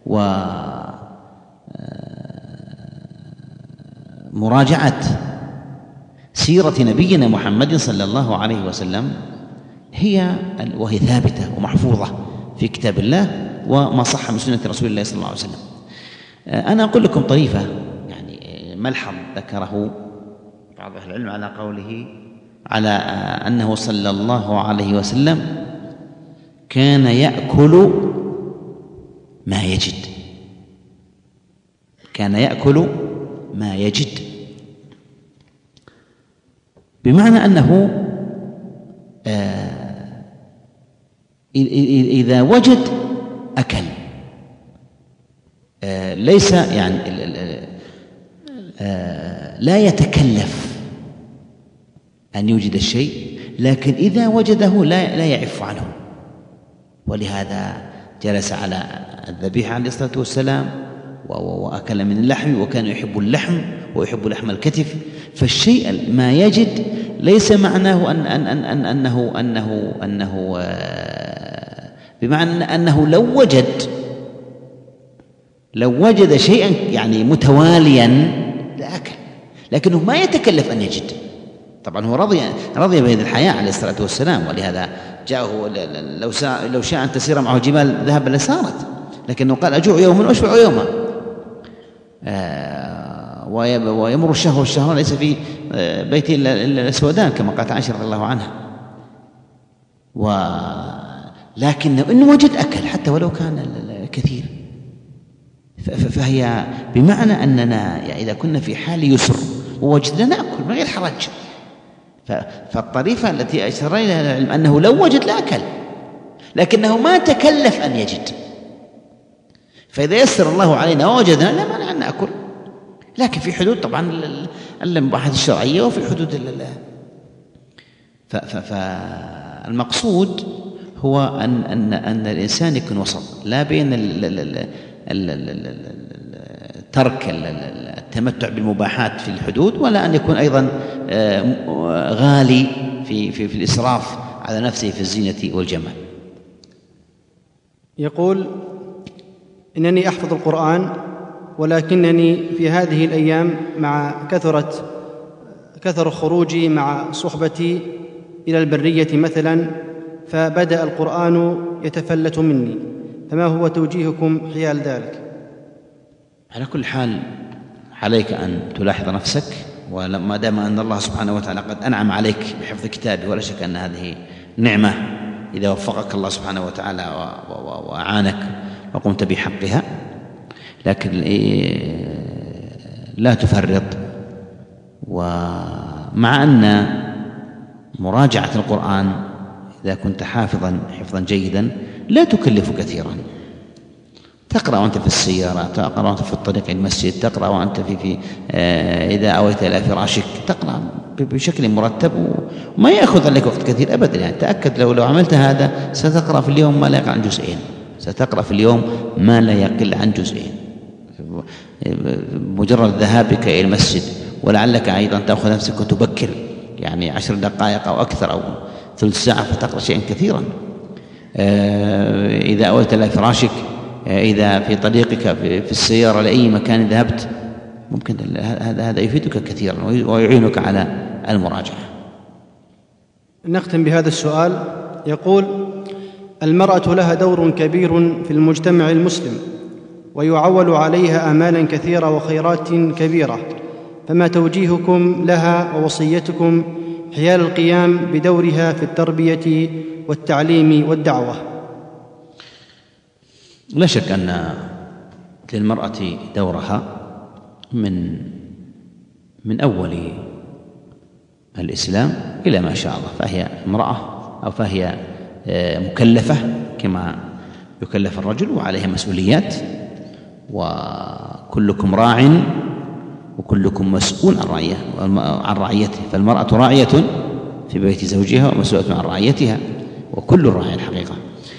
ومراجعة سيرة نبينا محمد صلى الله عليه وسلم هي وهي ثابتة ومحفوظة في كتاب الله وما صح من سنة رسول الله صلى الله عليه وسلم. أنا أقول لكم طريفة، يعني ملحظ ذكره بعض أهل العلم على قوله على أنه صلى الله عليه وسلم كان يأكل ما يجد، كان يأكل ما يجد، بمعنى أنه آه إذا وجد أكل، آه ليس يعني آه لا يتكلف أن يوجد الشيء، لكن إذا وجده لا لا يعف عنه. ولهذا جلس على الذبيحة عليه الصلاة والسلام وأكل من اللحم، وكان يحب اللحم ويحب لحم الكتف. فالشيء ما يجد ليس معناه أن أن أن أن أنه أنه أنه بمعنى أنه لو وجد لو وجد شيئا يعني متواليا لأكل، لكنه ما يتكلف أن يجد. طبعا هو رضي رضي بهذه الحياة عليه الصلاة والسلام، ولهذا جاءه لو شاء لو شاء أن تسير معه جبال ذهب لسارت، لكنه قال أجوع يوما وأشبع يوما. آه ويمر الشهر والشهران ليس في بيتي إلا الأسودان كما قالت عائشة رضي الله عنها. ولكن إن وجد أكل حتى ولو كان كثير، فهي بمعنى أننا إذا كنا في حال يسر ووجدنا نأكل من غير حرج. فالطريفة التي أشار إليها العلم أنه لو وجد لأكل، لكنه ما تكلف أن يجد. فإذا يسر الله علينا ووجدنا لا مانع أن نأكل، لكن في حدود طبعا المباحات الشرعية وفي حدود الله. فالمقصود هو أن أن أن الإنسان يكون وسط، لا بين ترك التمتع بالمباحات في الحدود، ولا أن يكون أيضا غالي في في في الإسراف على نفسه في الزينة والجمال. يقول: إنني أحفظ القرآن، ولكنني في هذه الأيام مع كثرة كثر خروجي مع صحبتي إلى البرية مثلا، فبدأ القرآن يتفلت مني، فما هو توجيهكم حيال ذلك؟ على كل حال عليك أن تلاحظ نفسك، وما دام أن الله سبحانه وتعالى قد أنعم عليك بحفظ كتابه، ولا شك أن هذه نعمة إذا وفقك الله سبحانه وتعالى وأعانك وقمت بحقها، لكن لا تفرط. ومع أن مراجعة القرآن إذا كنت حافظا حفظا جيدا لا تكلف كثيرا، تقرأ وأنت في السيارة، تقرأ وأنت في الطريق إلى المسجد، تقرأ وأنت في, في إذا أويت إلى فراشك، تقرأ بشكل مرتب وما يأخذ عليك وقت كثير أبدا. يعني تأكد لو لو عملت هذا ستقرأ في اليوم ما لا يقل عن جزئين، ستقرأ في اليوم ما لا يقل عن جزئين. مجرد ذهابك إلى المسجد، ولعلك أيضا تأخذ نفسك وتبكر يعني عشر دقائق أو أكثر أو ثلث ساعة فتقرأ شيئا كثيرا. إذا أويت إلى فراشك، إذا في طريقك في السيارة لأي مكان ذهبت، ممكن هذا هذا يفيدك كثيرا ويعينك على المراجعة. نختم بهذا السؤال. يقول: المرأة لها دور كبير في المجتمع المسلم، ويعول عليها آمالا كثيرة وخيرات كبيرة، فما توجيهكم لها ووصيتكم حيال القيام بدورها في التربية والتعليم والدعوة؟ لا شك أن للمرأة دورها من من أول الإسلام إلى ما شاء الله، فهي امرأة أو فهي مكلفة كما يكلف الرجل، وعليها مسؤوليات، وكلكم راع وكلكم مسؤول عن رعية عن رعيته. فالمرأة راعية في بيت زوجها ومسؤولة عن رعيتها، وكل راع الحقيقة.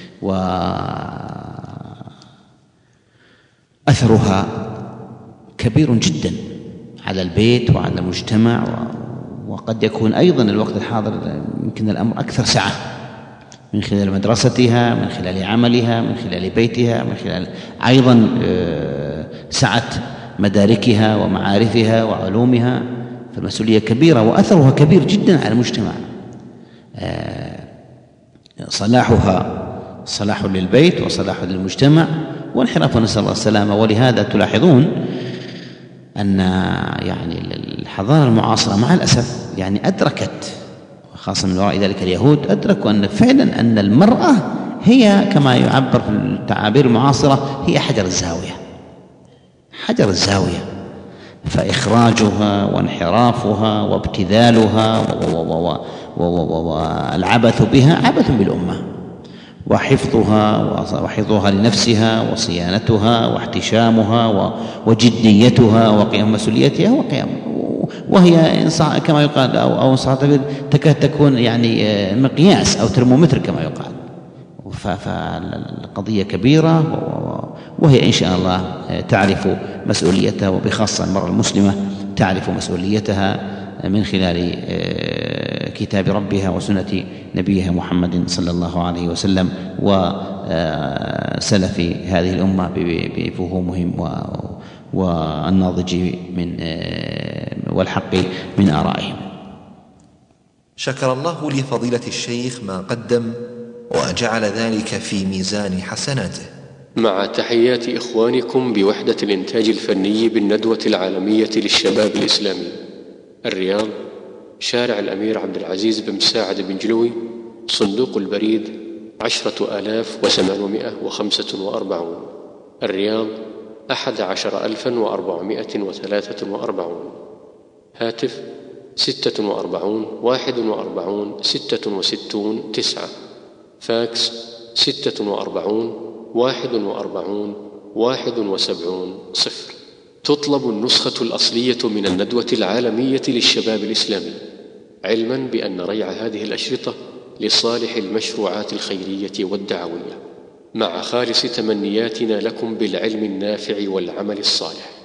وأثرها كبير جدا على البيت وعلى المجتمع، وقد يكون أيضا الوقت الحاضر يمكن الأمر أكثر سعة، من خلال مدرستها، من خلال عملها، من خلال بيتها، من خلال أيضا سعة مداركها ومعارفها وعلومها. فالمسؤولية كبيرة وأثرها كبير جدا على المجتمع. صلاحها صلاح للبيت وصلاح للمجتمع، وانحراف نسأل الله السلامة. ولهذا تلاحظون أن يعني الحضارة المعاصرة مع الأسف يعني أدركت، خاصة من وراء ذلك اليهود، أدركوا أن فعلا أن المرأة هي كما يعبر في التعابير المعاصرة هي حجر الزاوية، حجر الزاوية. فإخراجها وانحرافها وابتذالها والعبث بها عبث بالأمة، وحفظها وحفظها لنفسها وصيانتها واحتشامها وجديتها وقيام مسؤوليتها وقيام، وهي كما يقال أو أو تكاد تكون يعني مقياس أو ترمومتر كما يقال. فالقضية كبيرة، وهي إن شاء الله تعرف مسؤوليتها، وبخاصة المرأة المسلمة تعرف مسؤوليتها من خلال كتاب ربها وسنة نبيها محمد صلى الله عليه وسلم وسلف هذه الأمة بفهومهم والناضج من والحق من آرائهم. شكر الله لفضيلة الشيخ ما قدم وجعل ذلك في ميزان حسناته. مع تحيات إخوانكم بوحدة الإنتاج الفني بالندوة العالمية للشباب الإسلامي، الرياض، شارع الأمير عبد العزيز بن مساعد بن جلوي، صندوق البريد عشرة آلاف وثمانمائة وخمسة وأربعون، الرياض أحد عشر ألفا وأربعمائة وثلاثة وأربعون، هاتف ستة وأربعون واحد وأربعون ستة وستون تسعة، فاكس ستة وأربعون واحد وأربعون واحد وسبعون صفر. تطلب النسخة الأصلية من الندوة العالمية للشباب الإسلامي، علما بأن ريع هذه الأشرطة لصالح المشروعات الخيرية والدعوية، مع خالص تمنياتنا لكم بالعلم النافع والعمل الصالح.